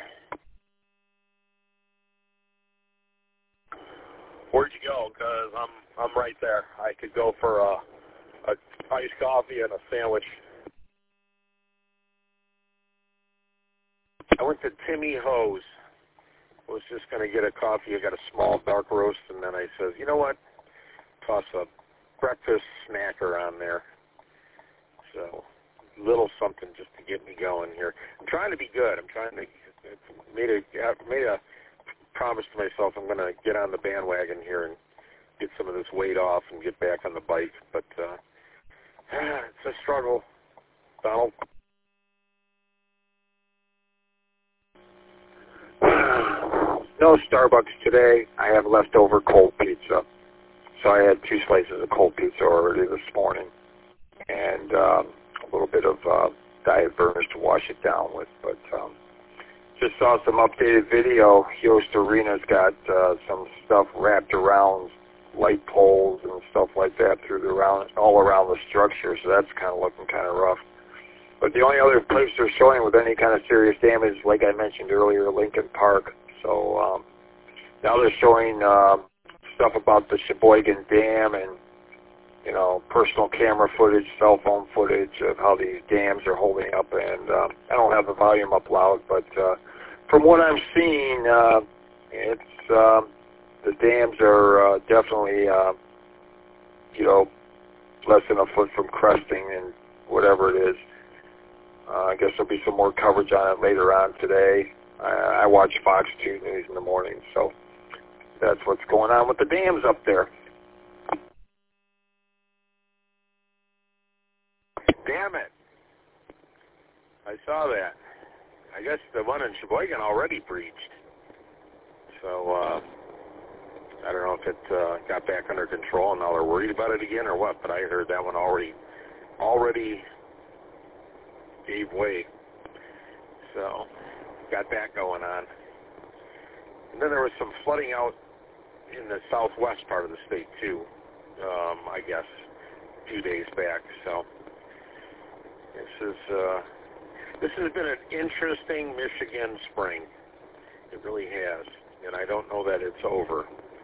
Where'd you go? Because I'm right there. I could go for a iced coffee and a sandwich. I went to Timmy Ho's. I was just going to get a coffee. I got a small dark roast, and then I says, you know what? Toss a breakfast snacker on there. So, a little something just to get me going here. I'm trying to be good. I'm trying to made a promise to myself I'm going to get on the bandwagon here and get some of this weight off and get back on the bike. But it's a struggle, Donald. No Starbucks today. I have leftover cold pizza. So I had 2 slices of cold pizza already this morning. And a little bit of Diet Burners to wash it down with. But just saw some updated video. Yost Arena's got some stuff wrapped around light poles and stuff like that all around the structure. So that's kind of looking kind of rough. But the only other place they're showing with any kind of serious damage, like I mentioned earlier, Lincoln Park. So now they're showing stuff about the Sheboygan Dam and, you know, personal camera footage, cell phone footage of how these dams are holding up. And I don't have the volume up loud, but from what I'm seeing, it's the dams are definitely, you know, less than a foot from cresting and whatever it is. I guess there'll be some more coverage on it later on today. I watch Fox 2 News in the morning, so that's what's going on with the dams up there. Damn it. I saw that. I guess the one in Sheboygan already breached. So, I don't know if it got back under control and now they're worried about it again or what, but I heard that one already gave way. So, got that going on. And then there was some flooding out in the southwest part of the state too, I guess, a few days back. So, this has been an interesting Michigan spring. It really has. And I don't know that it's over.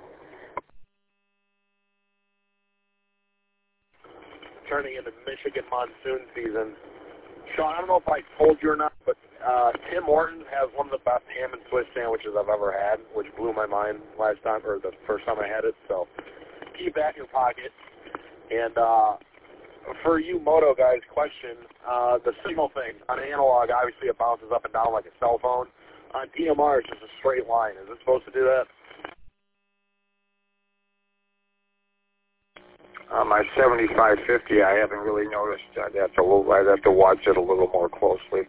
Turning into Michigan monsoon season. Sean, I don't know if I told you or not, but Tim Hortons has one of the best ham and Swiss sandwiches I've ever had, which blew my mind last time, or the first time I had it. So keep that in your pocket. And for you moto guys, question, the signal thing. On analog, obviously it bounces up and down like a cell phone. On DMR, it's just a straight line. Is it supposed to do that? On my 7550, I haven't really noticed. I'd have to watch it a little more closely.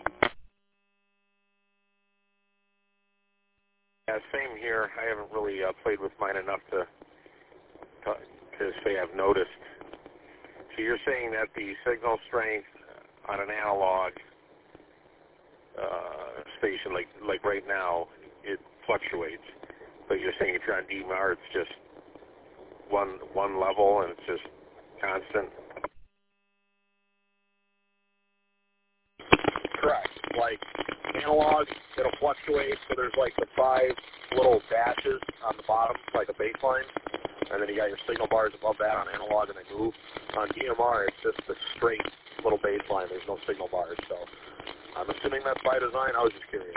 Yeah, same here. I haven't really played with mine enough to say I've noticed. So you're saying that the signal strength on an analog station, like right now, it fluctuates. But you're saying if you're on DMR, it's just one level and it's just constant? Correct. Like analog, it'll fluctuate, so there's like the 5 little dashes on the bottom, like a baseline, and then you got your signal bars above that on analog, and they move. On DMR, it's just the straight little baseline. There's no signal bars, so I'm assuming that's by design. I was just curious.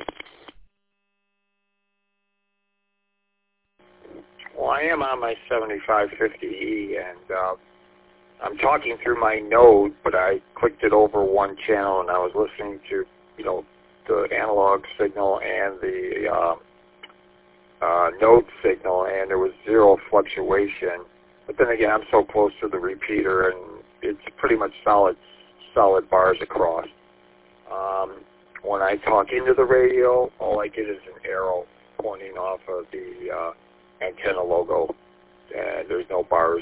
Well, I am on my 7550E, and I'm talking through my node, but I clicked it over one channel, and I was listening to, the analog signal and the node signal, and there was zero fluctuation. But then again, I'm so close to the repeater, and it's pretty much solid bars across. When I talk into the radio, all I get is an arrow pointing off of the antenna logo, and there's no bars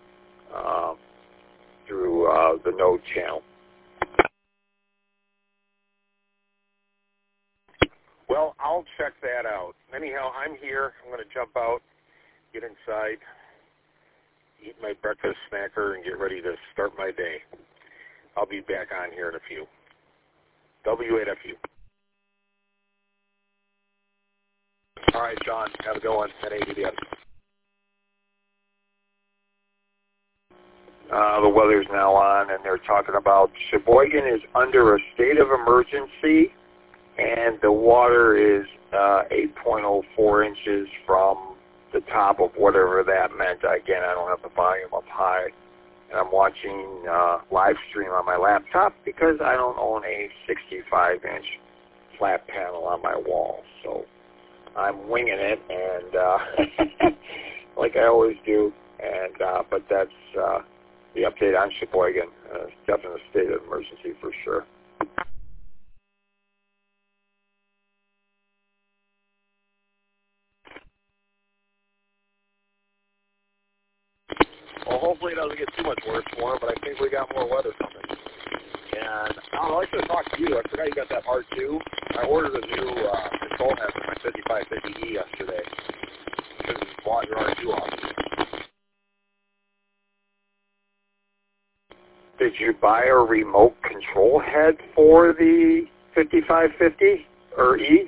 through the node channel. Well, I'll check that out. Anyhow, I'm here. I'm going to jump out, get inside, eat my breakfast snacker, and get ready to start my day. I'll be back on here in a few. W8FU. All right, John. Have a good one. At ABDM. The weather's now on, and they're talking about Sheboygan is under a state of emergency, and the water is 8.04 inches from the top of whatever that meant. Again, I don't have the volume up high, and I'm watching live stream on my laptop because I don't own a 65-inch flat panel on my wall, so I'm winging it, and like I always do. And but that's the update on Sheboygan. It's definitely a state of emergency for sure. Well, hopefully it doesn't get too much worse for him, but I think we got more weather coming. And I don't know, I should have talked to you. I forgot you got that R2. I ordered a new control head for my 5550E yesterday. Should have bought your R2 off. Did you buy a remote control head for the 5550 or E?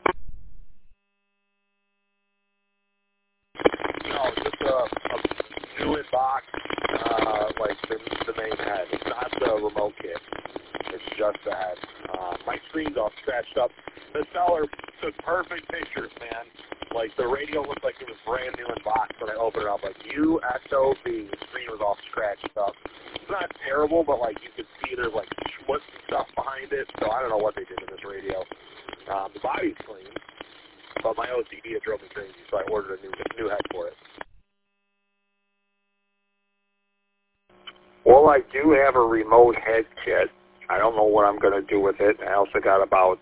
No, just a new in-box, like the main head. It's not the remote kit. It's just the head. My screen's all scratched up. The seller took perfect pictures, man. Like, the radio looked like it was brand new in box when I opened it up. Like, UXOV, the screen was all scratched up. It's not terrible, but, like, you could see there's, like, splits and stuff behind it. So I don't know what they did to this radio. The body's clean, but my OCD had drove me crazy, so I ordered a new head for it. Well, I do have a remote head kit. I don't know what I'm going to do with it. I also got about,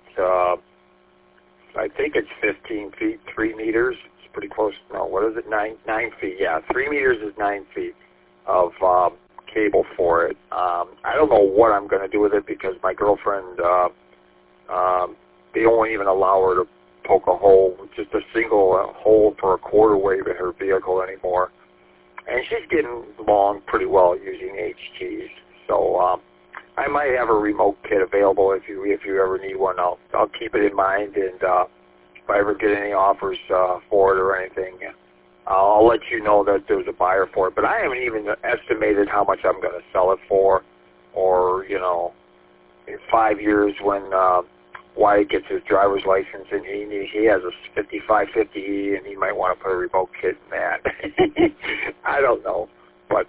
I think it's 15 feet, 3 meters. It's pretty close. No, what is it? 9 feet. Yeah, 3 meters is 9 feet of cable for it. I don't know what I'm going to do with it because my girlfriend, they won't even allow her to poke a hole, just a single hole for a quarter wave in her vehicle anymore. And she's getting along pretty well using HTs. So I might have a remote kit available if you ever need one. I'll keep it in mind, and if I ever get any offers for it or anything, I'll let you know that there's a buyer for it. But I haven't even estimated how much I'm going to sell it for, or in 5 years when Wyatt gets his driver's license and he has a 5550E and he might want to put a remote kit in that. I don't know, but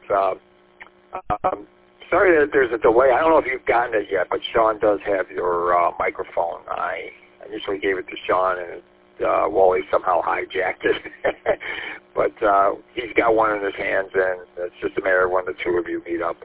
sorry that there's a delay. I don't know if you've gotten it yet, but Sean does have your microphone. I initially gave it to Sean, and Wally somehow hijacked it. But he's got one in his hands, and it's just a matter of when the two of you meet up.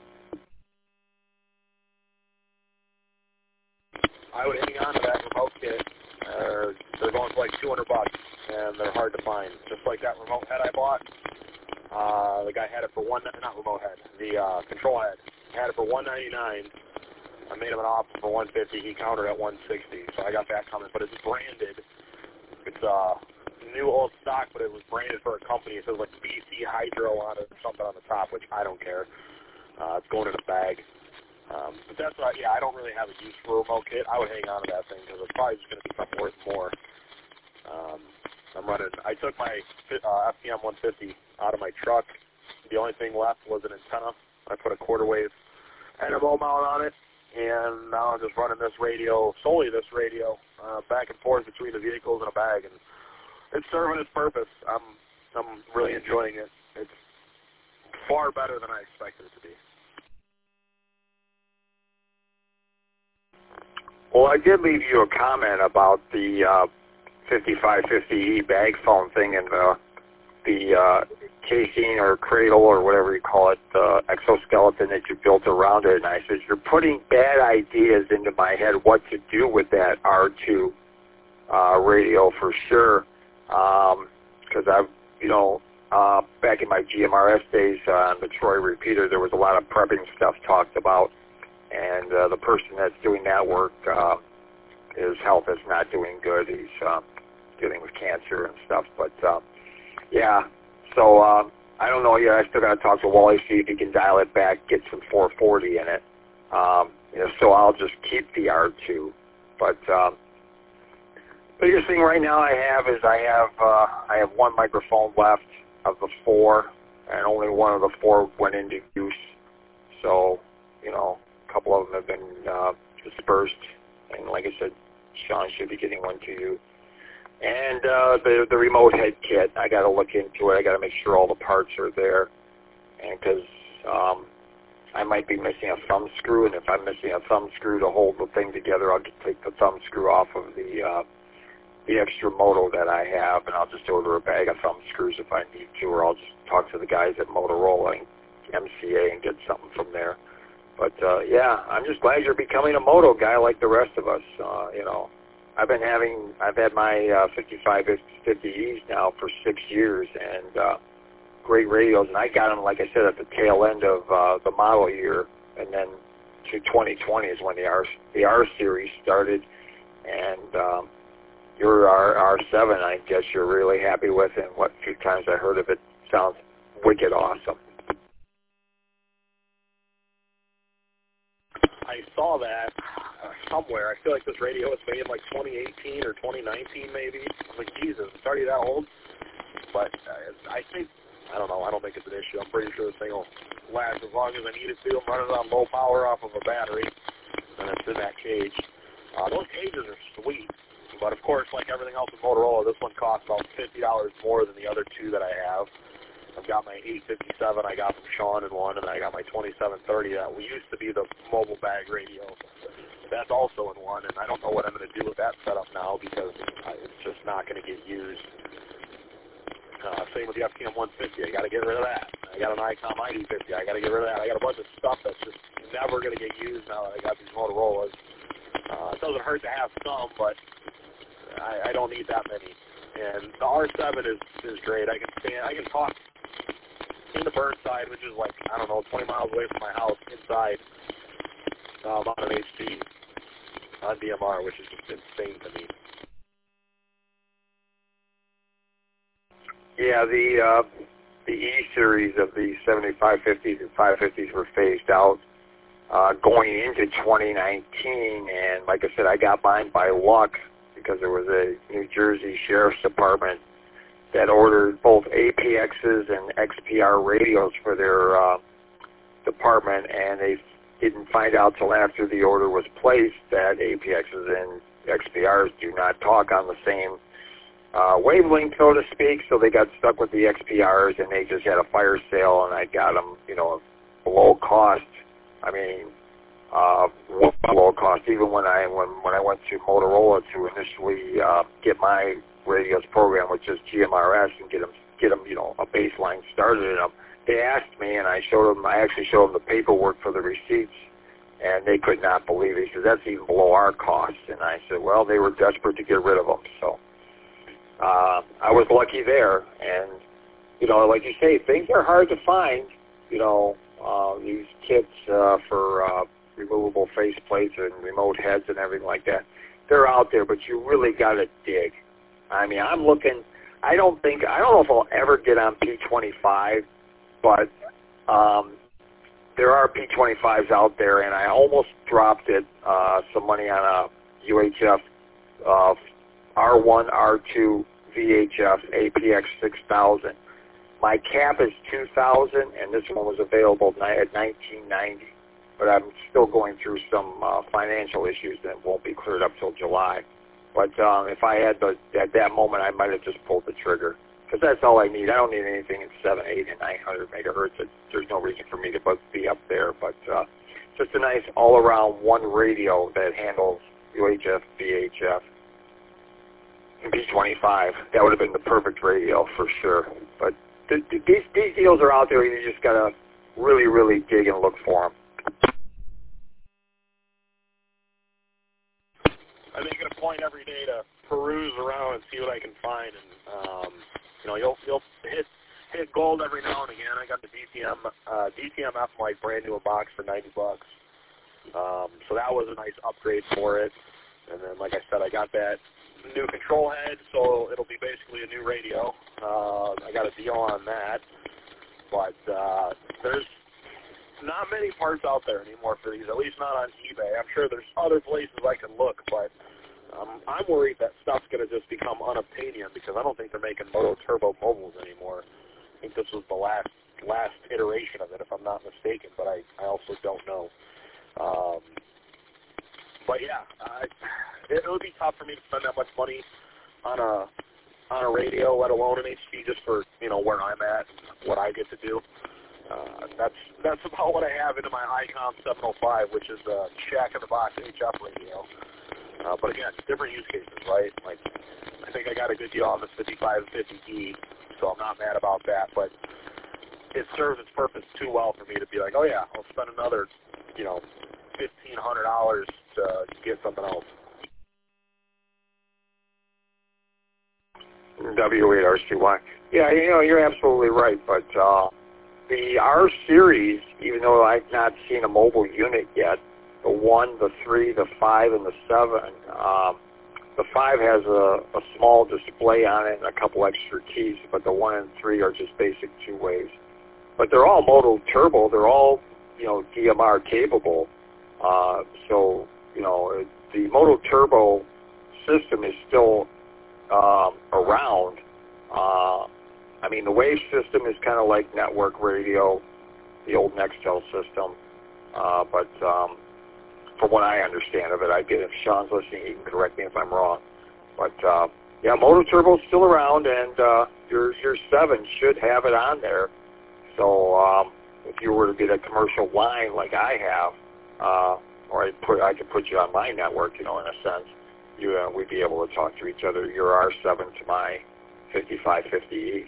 I would hang on to that remote kit. They're going for like $200, and they're hard to find. Just like that remote head I bought, The guy had it for not remote head, the control head. Had it for $199. I made him an offer for $150. He countered at $160, so I got that coming. But it's branded. It's new old stock, but it was branded for a company. It says like BC Hydro on it or something on the top, which I don't care. It's going in a bag. But that's why, yeah, I don't really have a use for a remote kit. I would hang on to that thing because it's probably just going to be something worth more. I took my FPM 150 out of my truck. The only thing left was an antenna. I put a quarter wave NMO mount on it, and now I'm just running this radio, solely this radio, back and forth between the vehicles in a bag, and it's serving its purpose. I'm really enjoying it. It's far better than I expected it to be. Well, I did leave you a comment about the 5550E bag phone thing and the casing or cradle or whatever you call it, the exoskeleton that you built around it. And I said, you're putting bad ideas into my head what to do with that R2 radio for sure. Because back in my GMRS days on the Troy repeater, there was a lot of prepping stuff talked about. And the person that's doing that work, his health is not doing good. He's dealing with cancer and stuff. But, yeah, so I don't know yet. I still got to talk to Wally, see if he can dial it back, get some 440 in it. So I'll just keep the R2. But biggest thing right now I have is I have one microphone left of the 4, and only one of the 4 went into use. So, a couple of them have been dispersed, and like I said, Sean should be getting one to you. And the remote head kit, I got to look into it. I got to make sure all the parts are there, and because I might be missing a thumb screw, and if I'm missing a thumb screw to hold the thing together, I'll just take the thumb screw off of the extra moto that I have, and I'll just order a bag of thumb screws if I need to, or I'll just talk to the guys at Motorola and MCA and get something from there. But, yeah, I'm just glad you're becoming a moto guy like the rest of us. I've had my 5550Es now for 6 years, and great radios, and I got them, like I said, at the tail end of the model year, and then to 2020 is when the R series started, and your R7, I guess you're really happy with, and what few times I heard of it sounds wicked awesome. I saw that somewhere. I feel like this radio was made in like 2018 or 2019 maybe. I was like, Jesus, it's already that old? But I don't know. I don't think it's an issue. I'm pretty sure this thing will last as long as I need it to. I'm running it on low power off of a battery, and it's in that cage. Those cages are sweet. But, of course, like everything else with Motorola, this one costs about $50 more than the other 2 that I have. I've got my 857 I got from Sean in one, and I got my 2730 that used to be the mobile bag radio. That's also in one, and I don't know what I'm going to do with that setup now because it's just not going to get used. Same with the FPM 150. I got to get rid of that. I got an ICOM ID50. I got to get rid of that. I got a bunch of stuff that's just never going to get used now that I got these Motorola's. It doesn't hurt to have some, but I don't need that many. And the R7 is great. I can talk in the Burnside, which is like, 20 miles away from my house, inside on an HD on DMR, which is just insane to me. Yeah, the E-series of the 7550s and 550s were phased out going into 2019, and like I said, I got mine by luck because there was a New Jersey Sheriff's Department that ordered both APXs and XPR radios for their department, and they didn't find out till after the order was placed that APXs and XPRs do not talk on the same wavelength, so to speak, so they got stuck with the XPRs, and they just had a fire sale, and I got them, below cost. I mean, below cost. Even when I went to Motorola to initially get my radios program, which is GMRS, and get them, a baseline started in them, they asked me, and I actually showed them the paperwork for the receipts, and they could not believe it. He said, that's even below our cost. And I said, well, they were desperate to get rid of them, so I was lucky there, and like you say, things are hard to find. These kits for removable faceplates and remote heads and everything like that. They're out there, but you really got to dig. I mean, I'm looking. I don't know if I'll ever get on P25, but there are P25s out there, and I almost dropped some money on a UHF R1, R2 VHF APX 6000. My cap is 2,000, and this one was available at 1990. But I'm still going through some financial issues that won't be cleared up till July. But if I had at that moment, I might have just pulled the trigger, because that's all I need. I don't need anything in 7, 8, and 900 megahertz. There's no reason for me to be up there. But just a nice all-around one radio that handles UHF, VHF, and P25. That would have been the perfect radio for sure. But these deals are out there. You just got to really, really dig and look for them. I make it a point every day to peruse around and see what I can find, and you'll hit gold every now and again. I got the DTMF mic brand new in box for $90, so that was a nice upgrade for it. And then, like I said, I got that new control head, so it'll be basically a new radio. I got a deal on that, but there's not many parts out there anymore for these, at least not on eBay. I'm sure there's other places I can look, but I'm worried that stuff's going to just become unobtainium, because I don't think they're making Moto Turbo mobiles anymore. I think this was the last iteration of it, if I'm not mistaken, but I also don't know. But yeah, it would be tough for me to spend that much money on a radio, let alone an HD, just for where I'm at, what I get to do. That's about what I have into my ICOM 705, which is a Shack-in-the-Box HF radio. But again, different use cases, right? Like, I think I got a good deal on the 5550E, so I'm not mad about that. But it serves its purpose too well for me to be like, oh yeah, I'll spend another, $1,500 to get something else. W8RCY. Yeah, you're absolutely right, but the R series, even though I've not seen a mobile unit yet, the 1, the 3, the 5, and the 7, the 5 has a small display on it and a couple extra keys, but the 1 and 3 are just basic 2-ways. But they're all Moto Turbo. They're all, DMR capable. So, the Moto Turbo system is still around. I mean, the wave system is kind of like network radio, the old Nextel system. But from what I understand of it, if Sean's listening, he can correct me if I'm wrong. But yeah, Moto Turbo's still around, and your 7 should have it on there. So if you were to get a commercial line like I have, or I could put you on my network, in a sense, we'd be able to talk to each other. Your R7 to my 5550E.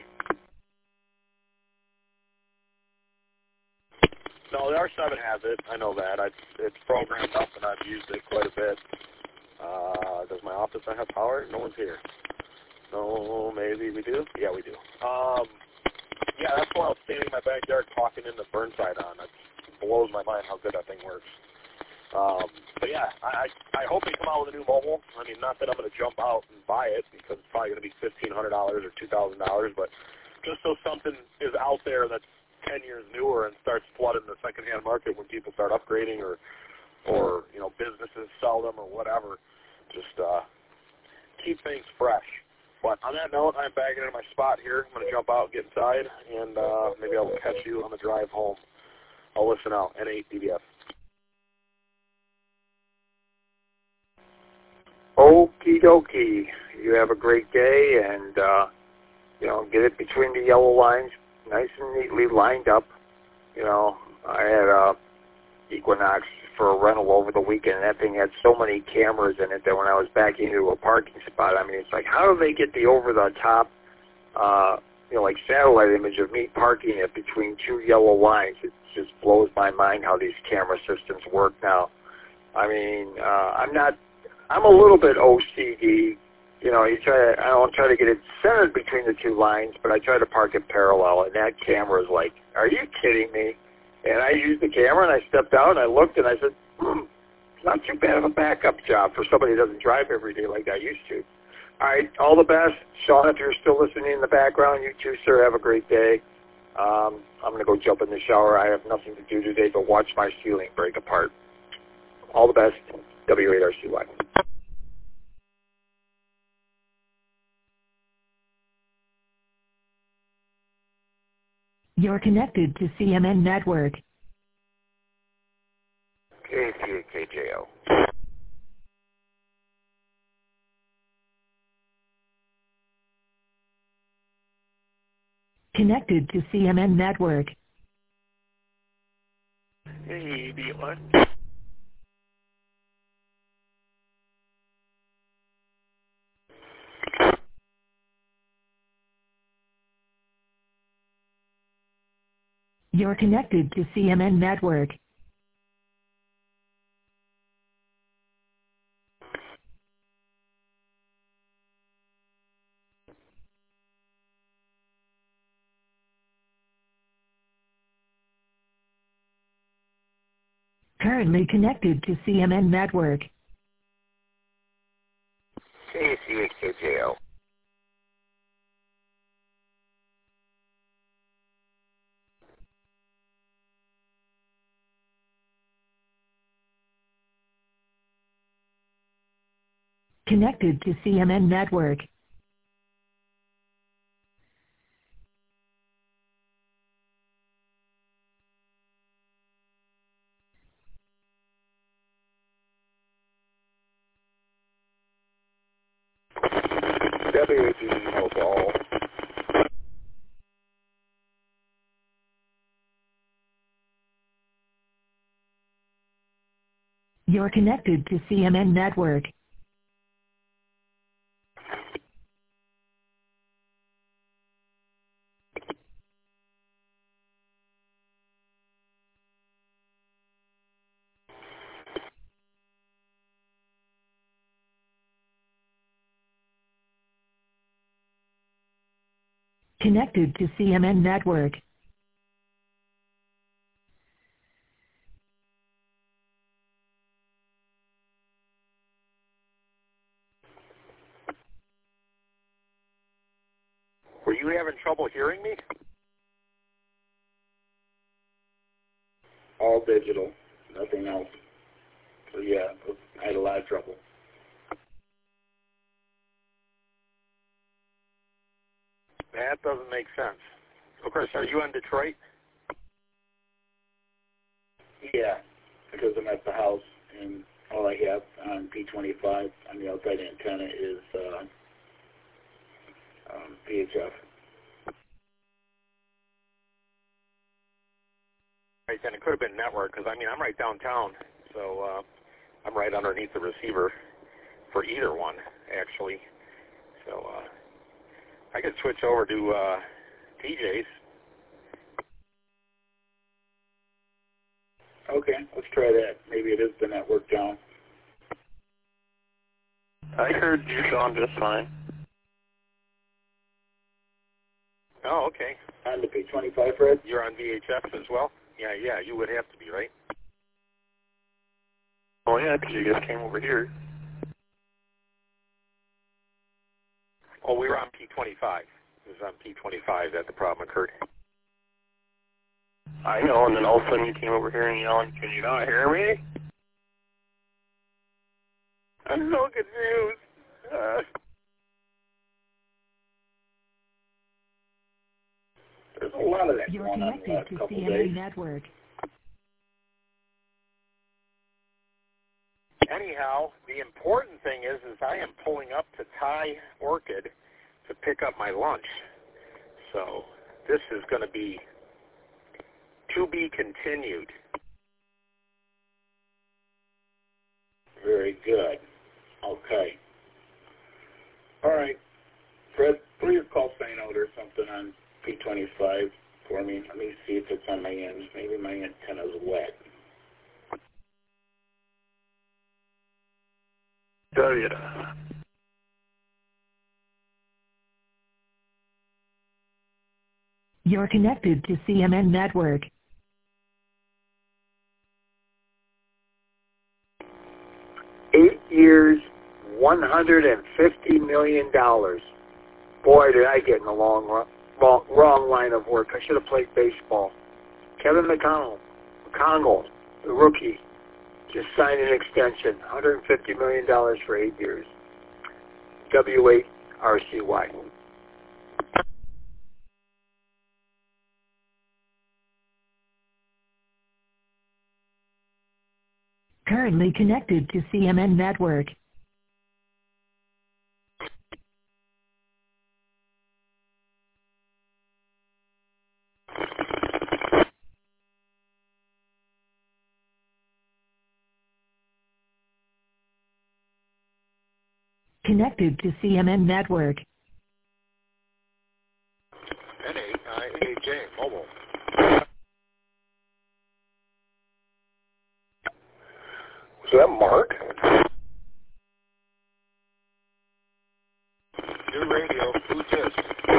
No, the R7 has it. I know that. It's programmed up, and I've used it quite a bit. Does my office not have power? No one's here. No, maybe we do? Yeah, we do. Yeah, that's why I was standing in my backyard talking in the Burnside on. It blows my mind how good that thing works. But yeah, I hope they come out with a new mobile. I mean, not that I'm going to jump out and buy it, because it's probably going to be $1,500 or $2,000, but just so something is out there that's 10 years newer and starts flooding the secondhand market when people start upgrading or businesses sell them or whatever. Just keep things fresh. But on that note, I'm bagging into my spot here. I'm going to jump out, get inside, and maybe I'll catch you on the drive home. I'll listen out. N8 DBF. Okie dokie. You have a great day, and get it between the yellow lines, nice and neatly lined up. I had a Equinox for a rental over the weekend, and that thing had so many cameras in it that when I was backing into a parking spot, I mean, it's like, how do they get the over-the-top, like satellite image of me parking it between two yellow lines? It just blows my mind how these camera systems work now. I mean, I'm a little bit OCD you know, I don't try to get it centered between the two lines, but I try to park it parallel, and that camera is like, are you kidding me? And I used the camera, and I stepped out, and I looked, and I said, it's not too bad of a backup job for somebody who doesn't drive every day like I used to. All right, all the best. Sean, if you're still listening in the background, you too, sir, have a great day. I'm going to go jump in the shower. I have nothing to do today but watch my ceiling break apart. All the best. W8RCY. You're connected to CMN Network. KCKJO. Connected to CMN Network. Hey, B1. You're connected to CMN Network. Currently connected to CMN Network. KCKJO. Connected to CMN Network. WAG Mobile. You're connected to CMN Network. Connected to CMN Network. Were you having trouble hearing me? All digital, nothing else. So yeah, I had a lot of trouble. That doesn't make sense. Of course, are you in Detroit? Yeah, because I'm at the house, and all I have on P25 on the outside antenna is VHF. Right, then it could have been network, because, I mean, I'm right downtown, so I'm right underneath the receiver for either one, actually. So I could switch over to TJ's. Okay, let's try that. Maybe it is the network down. I heard you, Sean, just fine. Oh, okay. On the P25, Fred? You're on VHF as well? Yeah, you would have to be, right? Oh, yeah, because you guys came over here. Oh, we were on P25. It was on P25 that the problem occurred. I know, and then all of a sudden you came over here and yelling, can you not hear me? I'm so confused. There's a lot of that You're going on in the connected last to couple CMN days. Network. Anyhow, the important thing is I am pulling up to Thai Orchid to pick up my lunch. So this is going to be continued. Very good. Okay. All right. Fred, throw your call sign out or something on P25 for me. Let me see if it's on my end. Maybe my antenna's wet. W. You're connected to CMN Network. $8 years, $150 million. Boy, did I get in the wrong line of work. I should have played baseball. Kevin McConnell, the rookie, just signed an extension, $150 million for 8 years. W8RCY. Currently connected to CMN Network. Connected to CMN Network. NAIAJ Mobile. Was that Mark? New radio, who's this?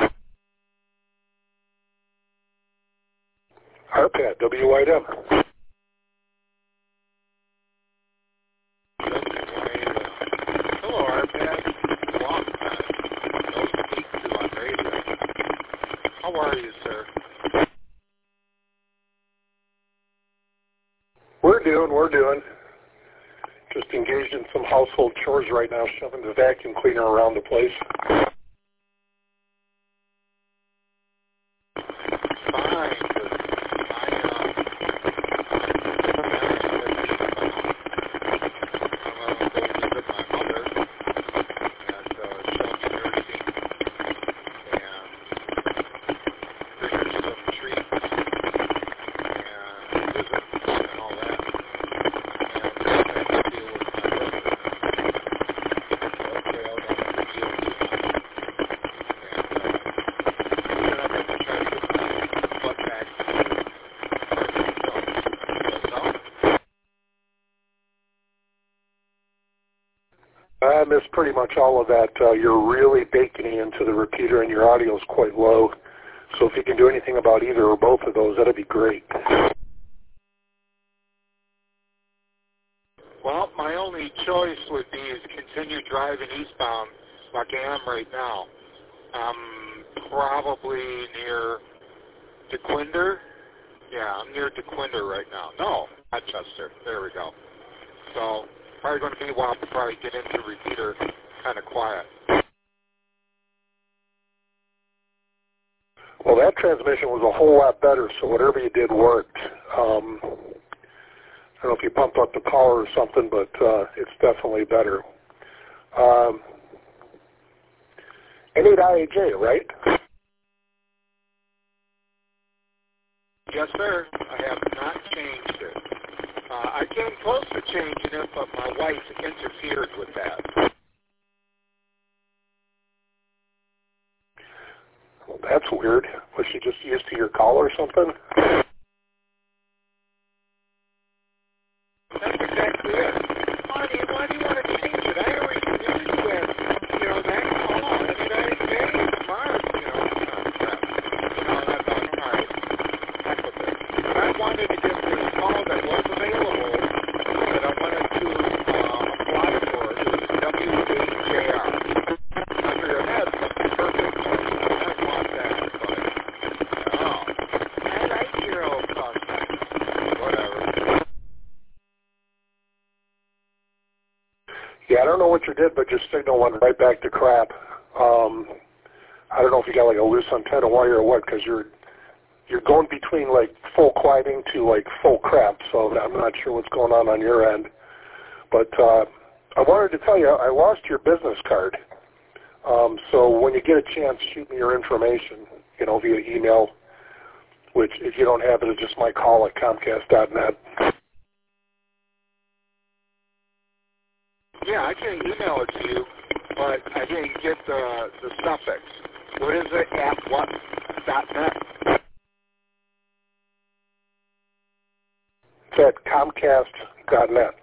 Arpat, WIM. Hello, Arpat. Long time. No speak to on radio. How are you, sir? We're doing. Just engaged in some household chores right now, shoving the vacuum cleaner around the place. Fine. I missed pretty much all of that. You're really baking into the repeater and your audio is quite low. So if you can do anything about either or both of those, that'd be great. Well, my only choice would be is continue driving eastbound like I am right now. I'm probably near DeQuinder. Yeah, I'm near DeQuinder right now. No, Rochester. There we go. So probably going to be a while before I get into repeater kind of quiet. Well, that transmission was a whole lot better, so whatever you did worked. I don't know if you pumped up the power or something, but it's definitely better. N8IAJ, right? Yes, sir. I have not changed it. I came close to changing it, but my wife interfered with that. Well, that's weird. Was she just used to your call or something? That's exactly it. Why do you want to change it? I already did it with, that call. I mean, I changed Mars, crap. That's all right. Heck with it. But I wanted to get this call that was available that I wanted to apply for. It was W8JR. I figured that's perfect. I want that, but I like your old contact. Whatever. Yeah, I don't know what you did, but your signal went right back to crap. I don't know if you got like a loose antenna wire or what, because you're going between like full quieting to like full crap. So I'm not sure what's going on your end. But I wanted to tell you, I lost your business card. So when you get a chance, shoot me your information, via email. Which, if you don't have it, is just my call at Comcast.net. Yeah, I can email it to you, but I didn't get the suffix. What is it? At what? .net? It's at Comcast.net.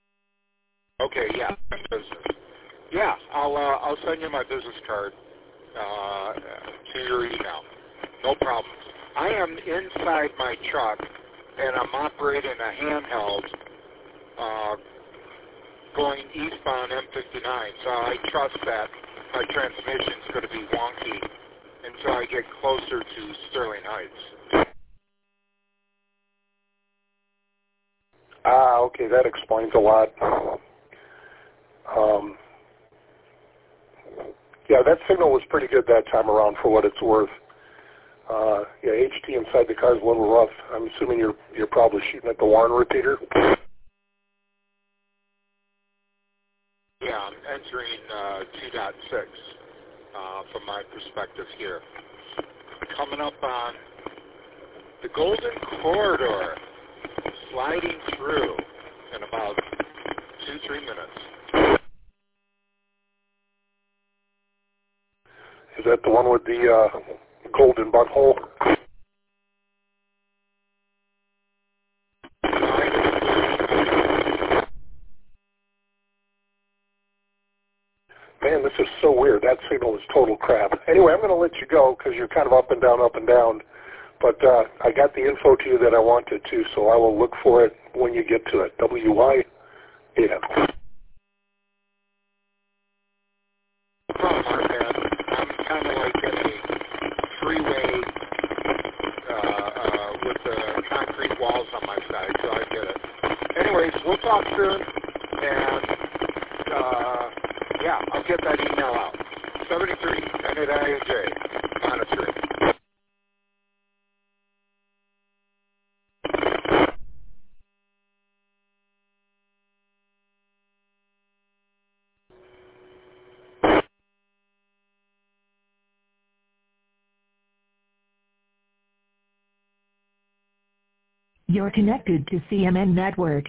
Okay, yeah, business. Yeah, I'll send you my business card. to your email. No problem. I am inside my truck, and I'm operating a handheld going eastbound M59, so I trust that my transmission's going to be wonky until I get closer to Sterling Heights. Okay, that explains a lot. Yeah, that signal was pretty good that time around for what it's worth. Yeah, HT inside the car is a little rough. I'm assuming you're probably shooting at the Warren repeater. Yeah, I'm entering 2.6 from my perspective here. Coming up on the Golden Corridor, sliding through in about 2-3 minutes. Is that the one with the golden butthole? Man, this is so weird. That signal is total crap. Anyway, I'm going to let you go because you're kind of up and down. But I got the info to you that I wanted to, so I will look for it when you get to it. WYAM. I'm kind of like in a freeway with the concrete walls on my side, so I get it. Anyways, we'll talk soon, and yeah, I'll get that email out. 73, NIJ, monitoring. You're connected to CMN Network.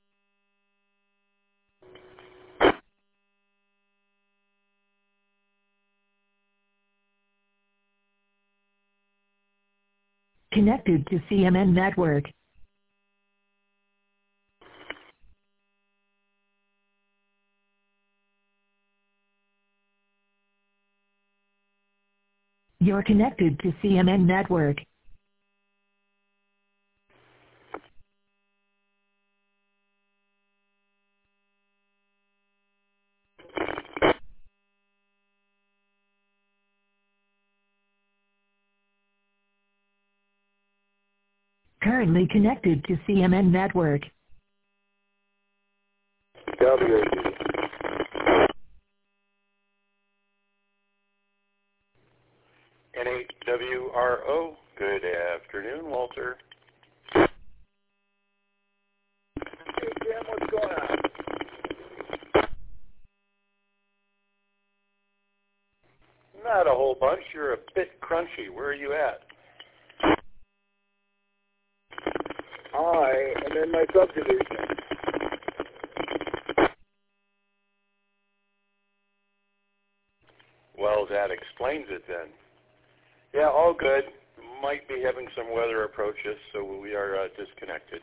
Connected to CMN Network. You're connected to CMN Network. Currently connected to CMN Network. N8WRO, good afternoon, Walter. Hey, Jim, what's going on? Not a whole bunch. You're a bit crunchy. Where are you at? I am in my subdivision. Well, that explains it then. Yeah, all good. Might be having some weather approach us, so we are disconnected.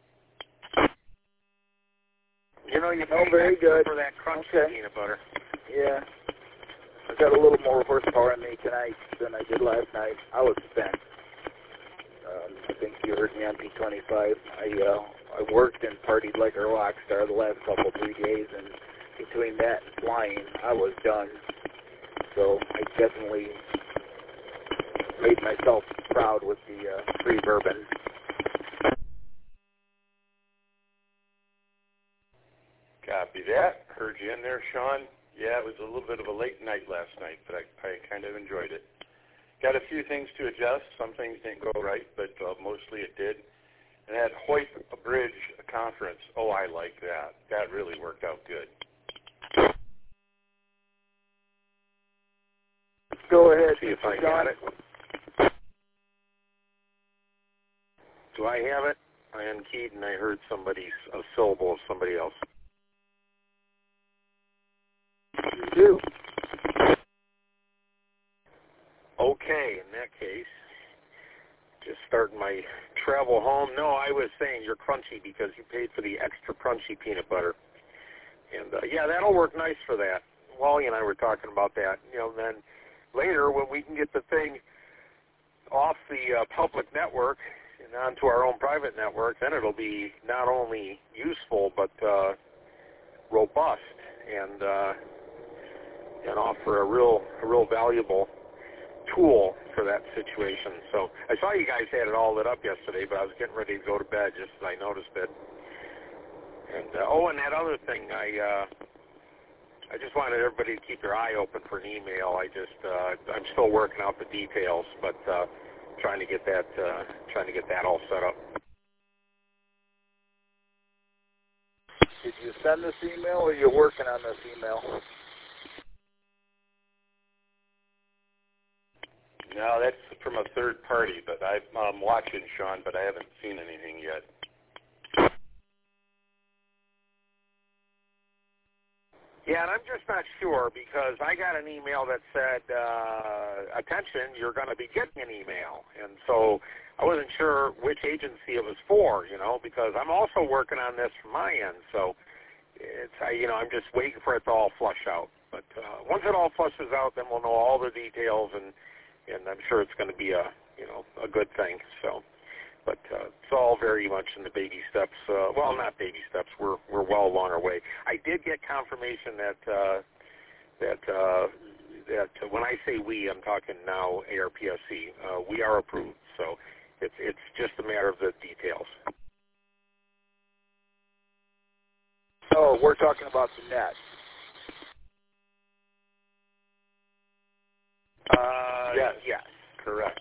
You know, very good. For that crunchy peanut butter. Yeah. I got a little more horsepower in me tonight than I did last night. I was spent. I think you heard me on P25. I worked and partied like a rock star the last 3 days, and between that and flying, I was done. So I definitely made myself proud with the free bourbon. Copy that. Heard you in there, Sean. Yeah, it was a little bit of a late night last night, but I kind of enjoyed it. Got a few things to adjust. Some things didn't go right, but mostly it did. And that Hoyt Bridge conference, oh, I like that. That really worked out good. Go ahead. See if I got it. Do I have it? I unkeyed and I heard a syllable of somebody else. You do. Okay, in that case, just starting my travel home. No, I was saying you're crunchy because you paid for the extra crunchy peanut butter. And, yeah, that'll work nice for that. Wally and I were talking about that. You know, then later when we can get the thing off the public network and onto our own private network, then it'll be not only useful but robust and offer a real valuable tool for that situation. So I saw you guys had it all lit up yesterday, but I was getting ready to go to bed just as I noticed it. And and that other thing, I just wanted everybody to keep their eye open for an email. I'm still working out the details, but trying to get that all set up. Did you send this email, or are you working on this email? No, that's from a third party, but I'm watching, Sean, but I haven't seen anything yet. Yeah, and I'm just not sure because I got an email that said, attention, you're going to be getting an email. And so I wasn't sure which agency it was for, because I'm also working on this from my end. So I'm just waiting for it to all flush out. But once it all flushes out, then we'll know all the details, and I'm sure it's going to be a good thing. So, but it's all very much in the baby steps. Well, not baby steps. We're well along our way. I did get confirmation that when I say we, I'm talking now ARPSC. We are approved. So it's just a matter of the details. Oh, we're talking about the net. Yes, correct.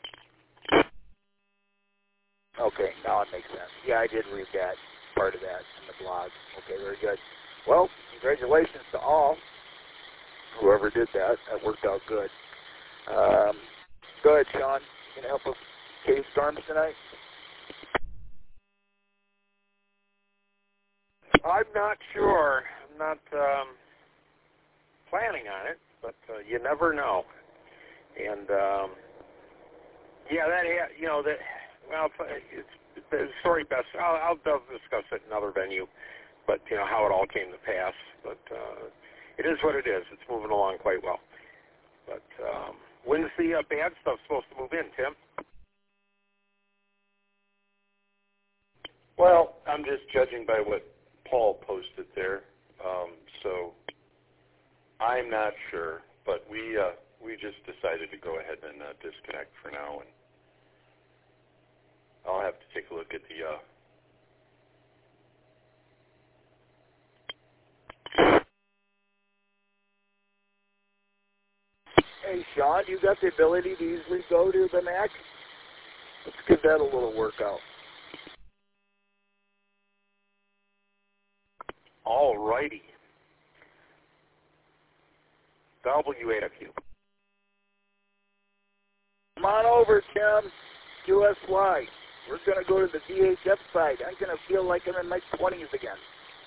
Okay, now it makes sense. Yeah, I did read that, part of that in the blog. Okay, very good. Well, congratulations to all, whoever did that. That worked out good. Go ahead, Sean. You going to help us cave storms tonight? I'm not sure. I'm not planning on it, but you never know. And it's the story best. I'll discuss it in another venue, but how it all came to pass. But it is what it is. It's moving along quite well. But when's the bad stuff supposed to move in, Tim? Well, I'm just judging by what Paul posted there, so I'm not sure. But we just decided to go ahead and disconnect for now, and I'll have to take a look at the Hey, Sean, you got the ability to easily go to the Mac? Let's give that a little workout. All righty. W8FU. Come on over, Tim. QSY. We're going to go to the VHF side. I'm going to feel like I'm in my 20s again.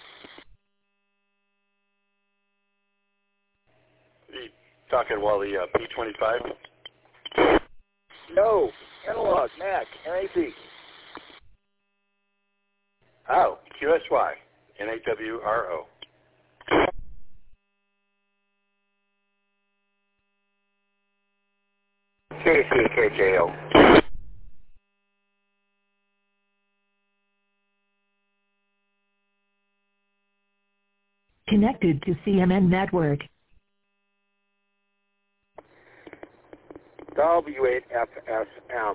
Are you talking while the P25? No. Analog, Mac, NAV. Oh, QSY, NAWRO. KCKJO. Connected to CMN Network. W8FSM.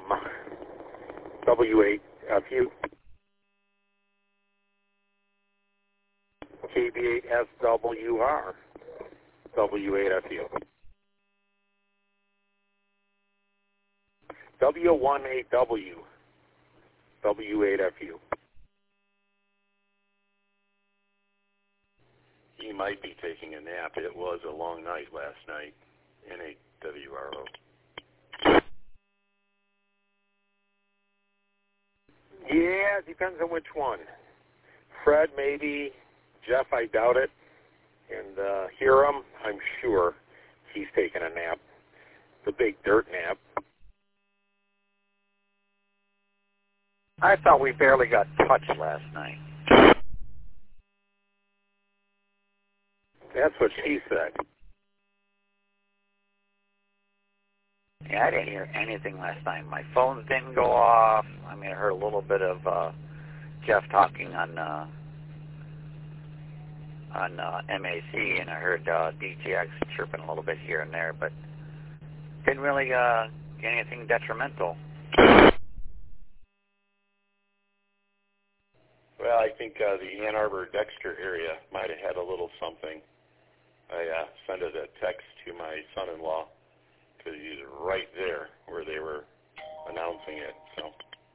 W8FU. KB8SWR. W8FU. W18W. W8FU. He might be taking a nap. It was a long night last night. NAWRO. Yeah, it depends on which one. Fred, maybe. Jeff, I doubt it. And Hiram, I'm sure he's taking a nap. The big dirt nap. I thought we barely got touched last night. That's what she said. Yeah, I didn't hear anything last night. My phones didn't go off. I mean, I heard a little bit of Jeff talking on MAC, and I heard DTX chirping a little bit here and there, but didn't really get anything detrimental. Well, I think the Ann Arbor-Dexter area might have had a little something. I sent a text to my son-in-law because he's right there where they were announcing it. So.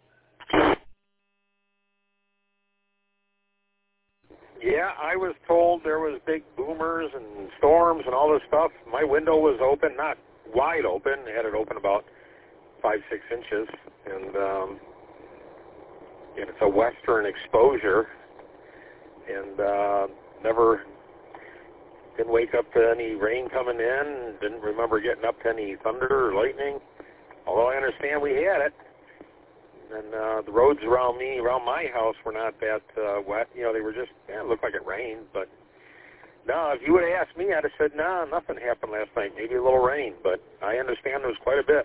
Yeah, I was told there was big boomers and storms and all this stuff. My window was open, not wide open. I had it open about 5-6 inches, and it's a western exposure, and didn't wake up to any rain coming in. Didn't remember getting up to any thunder or lightning, although I understand we had it. And the roads around my house were not that wet. You know, they were just, it looked like it rained. But no, if you would have asked me, I'd have said, no, nothing happened last night. Maybe a little rain, but I understand there was quite a bit.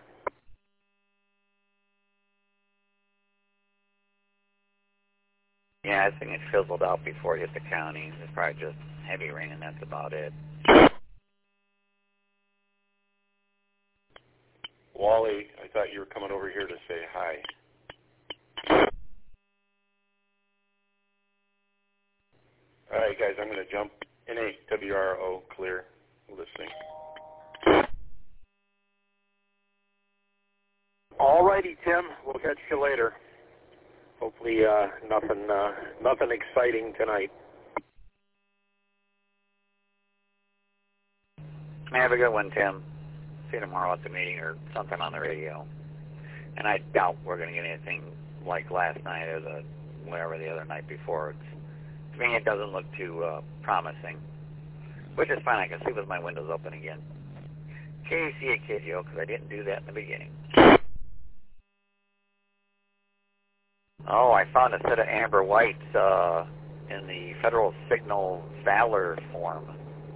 Yeah, I think it fizzled out before it hit the county. It's probably just heavy rain, and that's about it. Wally, I thought you were coming over here to say hi. All right, guys, I'm going to jump. NAWRO, clear, listening. All righty, Tim. We'll catch you later. Hopefully nothing exciting tonight. Have a good one, Tim. See you tomorrow at the meeting or something on the radio. And I doubt we're going to get anything like last night or the other night before. To me, it doesn't look too promising, which is fine. I can sleep with my windows open again. KCAKGO, because I didn't do that in the beginning. Oh, I found a set of amber whites in the Federal Signal Valor form.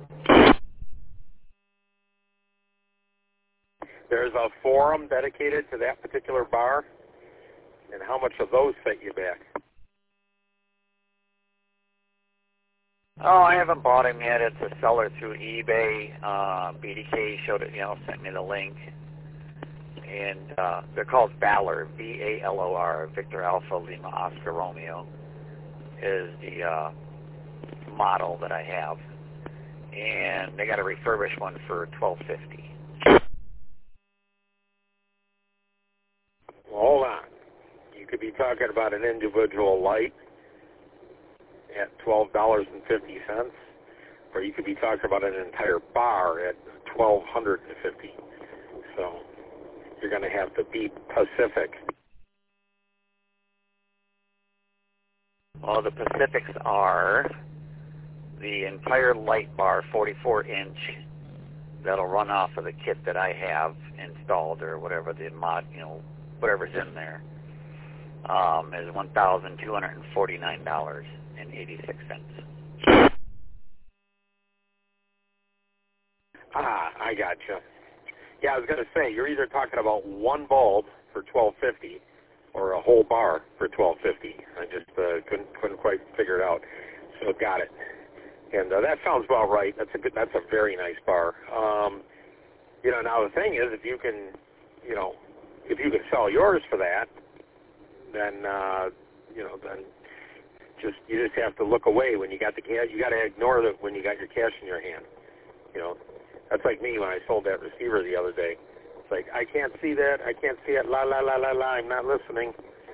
There's a forum dedicated to that particular bar, and how much of those set you back? Oh, I haven't bought him yet. It's a seller through eBay. BDK showed it, sent me the link. And they're called Valor, V-A-L-O-R, Victor Alpha Lima Oscar Romeo, is the model that I have. And they got a refurbished one for $12.50. Well, hold on. You could be talking about an individual light at $12.50, or you could be talking about an entire bar at $1,250. So you're going to have to be Pacific. Well, the Pacifics are the entire light bar, 44-inch, that'll run off of the kit that I have installed, or whatever the mod, whatever's in there, is $1,249.86. I gotcha. Yeah, I was going to say, you're either talking about one bulb for $12.50 or a whole bar for $12.50. I just couldn't quite figure it out. So got it. And that sounds about right. That's a very nice bar. Now the thing is, if you can sell yours for that, then you just have to look away when you got the cash. You got to ignore it when you got your cash in your hand. That's like me when I sold that receiver the other day. It's like, I can't see that. I can't see it. La la la la la. I'm not listening.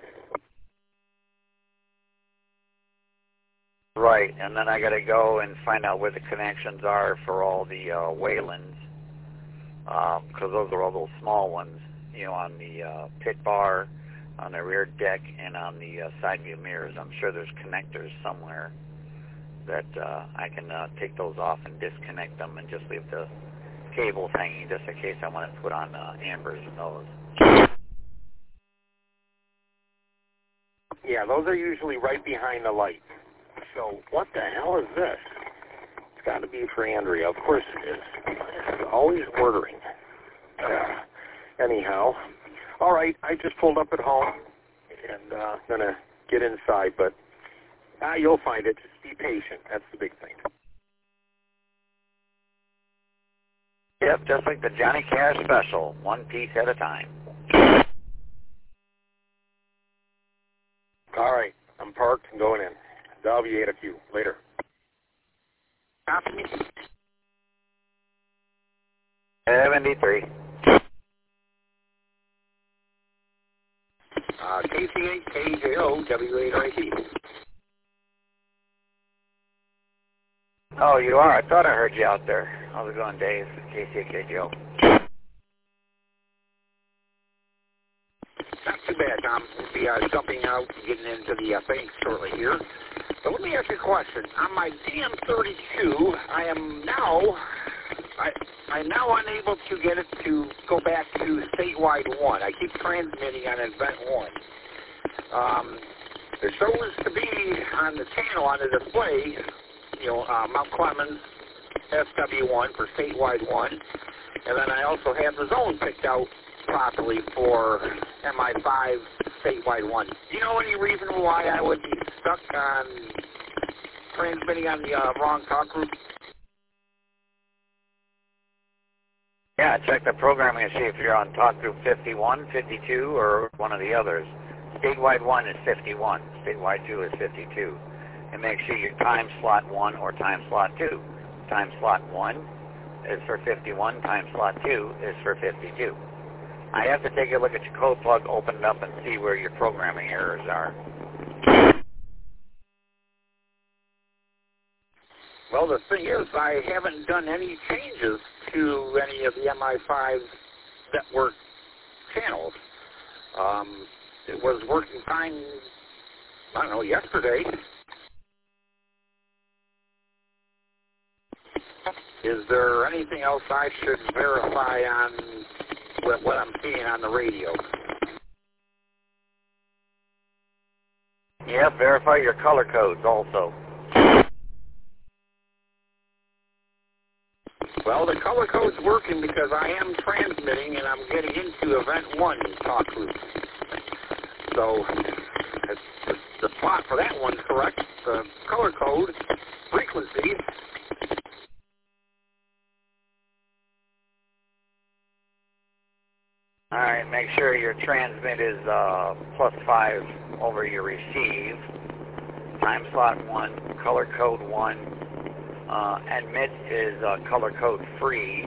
Right, and then I got to go and find out where the connections are for all the Waylands, because those are all those small ones, on the pit bar, on the rear deck, and on the side view mirrors. I'm sure there's connectors somewhere that I can take those off and disconnect them and just leave the cables hanging just in case I want to put on ambers in those. Yeah, those are usually right behind the light. So what the hell is this? It's got to be for Andrea. Of course it is. She's always ordering. Anyhow, all right, I just pulled up at home and going to get inside, but you'll find it. Just be patient. That's the big thing. Yep, just like the Johnny Cash special, one piece at a time. All right, I'm parked and going in. W8AQ. Later. Copy me. 73. KC8KJO, W8RAT. Oh, you are? I thought I heard you out there. How's it going, Dave? KCKJO. Not too bad, Tom. We'll be jumping out and getting into the bank shortly here. But let me ask you a question. On my DM32, I'm now unable to get it to go back to statewide 1. I keep transmitting on event 1. There shows to be on the channel on the display, Mount Clemens SW1 for statewide 1. And then I also have the zone picked out properly for MI5 statewide 1. Do you know any reason why I would be stuck on transmitting on the wrong talk group? Yeah, check the programming and see if you're on talk group 51, 52, or one of the others. Statewide 1 is 51. Statewide 2 is 52. And make sure you're time slot 1 or time slot 2. Time slot 1 is for 51. Time slot 2 is for 52. I have to take a look at your code plug, open it up, and see where your programming errors are. Well, the thing is, I haven't done any changes to any of the MI5 network channels. It was working fine, I don't know, yesterday. Is there anything else I should verify on what I'm seeing on the radio? Yeah, verify your color codes also. Well, the color code's working because I am transmitting and I'm getting into event 1 talk group. So the slot for that one's correct. The color code, frequency. All right, make sure your transmit is +5 over your receive. Time slot 1, color code 1. Admit is color code free.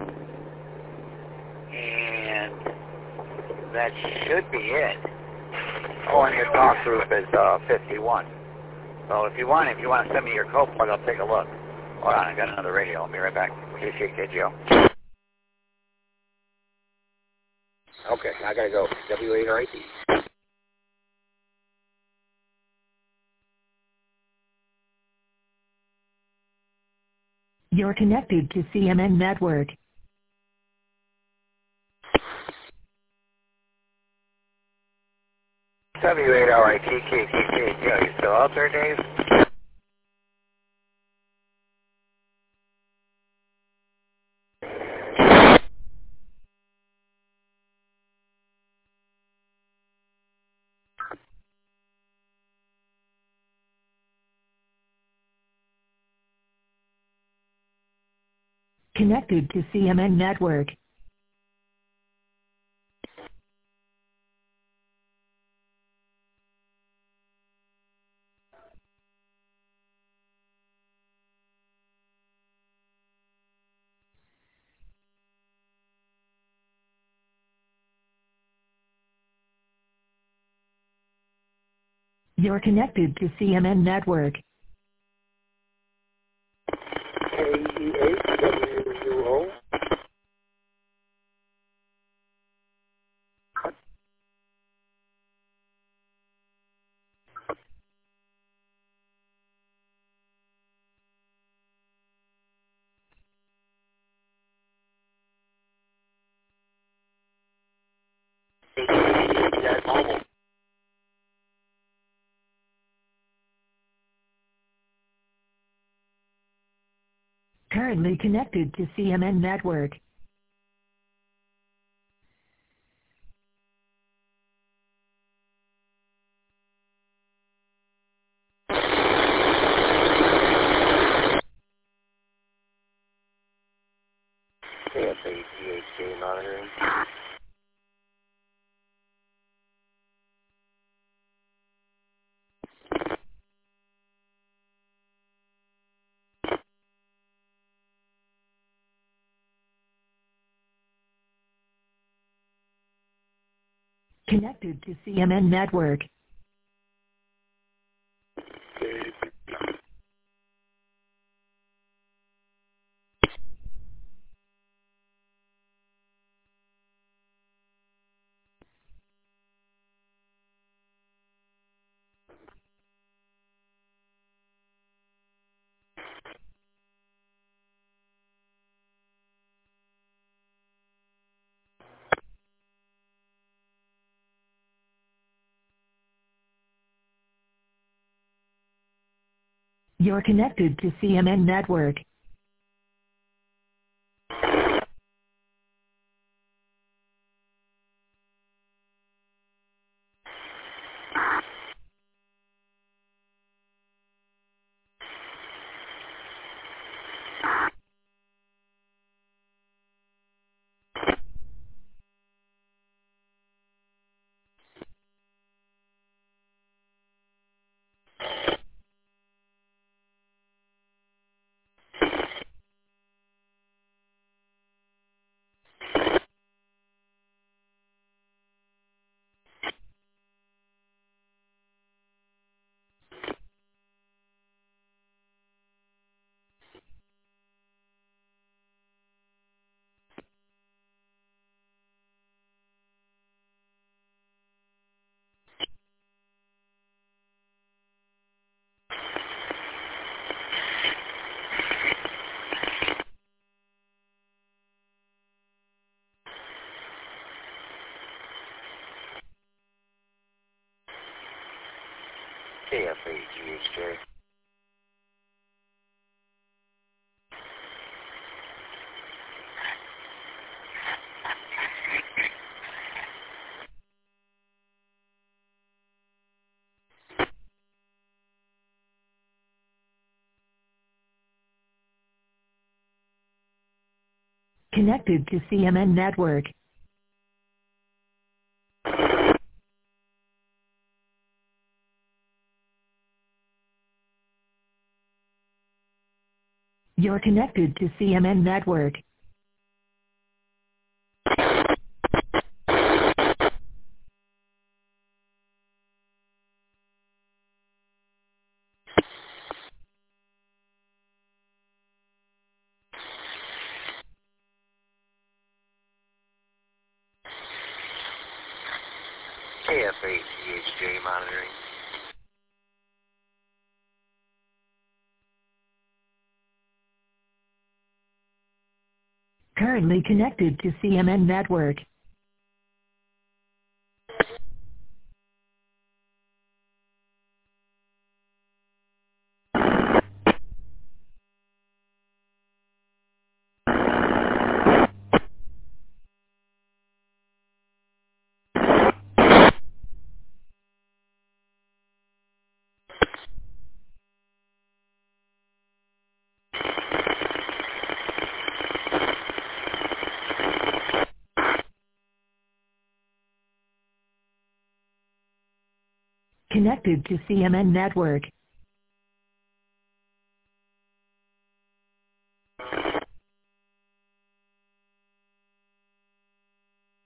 And that should be it. Oh, and your talk group is 51. So if you want to send me your code plug, I'll take a look. Hold on, I got another radio. I'll be right back. KCKGO. Okay, I gotta go. W8RAT. You're connected to CMN Network. W8RAT, you still out there, Dave? Connected to CMN Network. You're connected to CMN Network. KE8WUO. Mobile. Currently connected to CMN Network. Connected to CMN Network. You're connected to CMN Network. KFAGHJ. Connected to CMN Network. You're connected to CMN Network. KFAGHJ monitoring. Currently connected to CMN Network. Connected to CMN Network.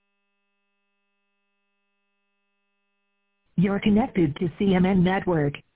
You're connected to CMN Network.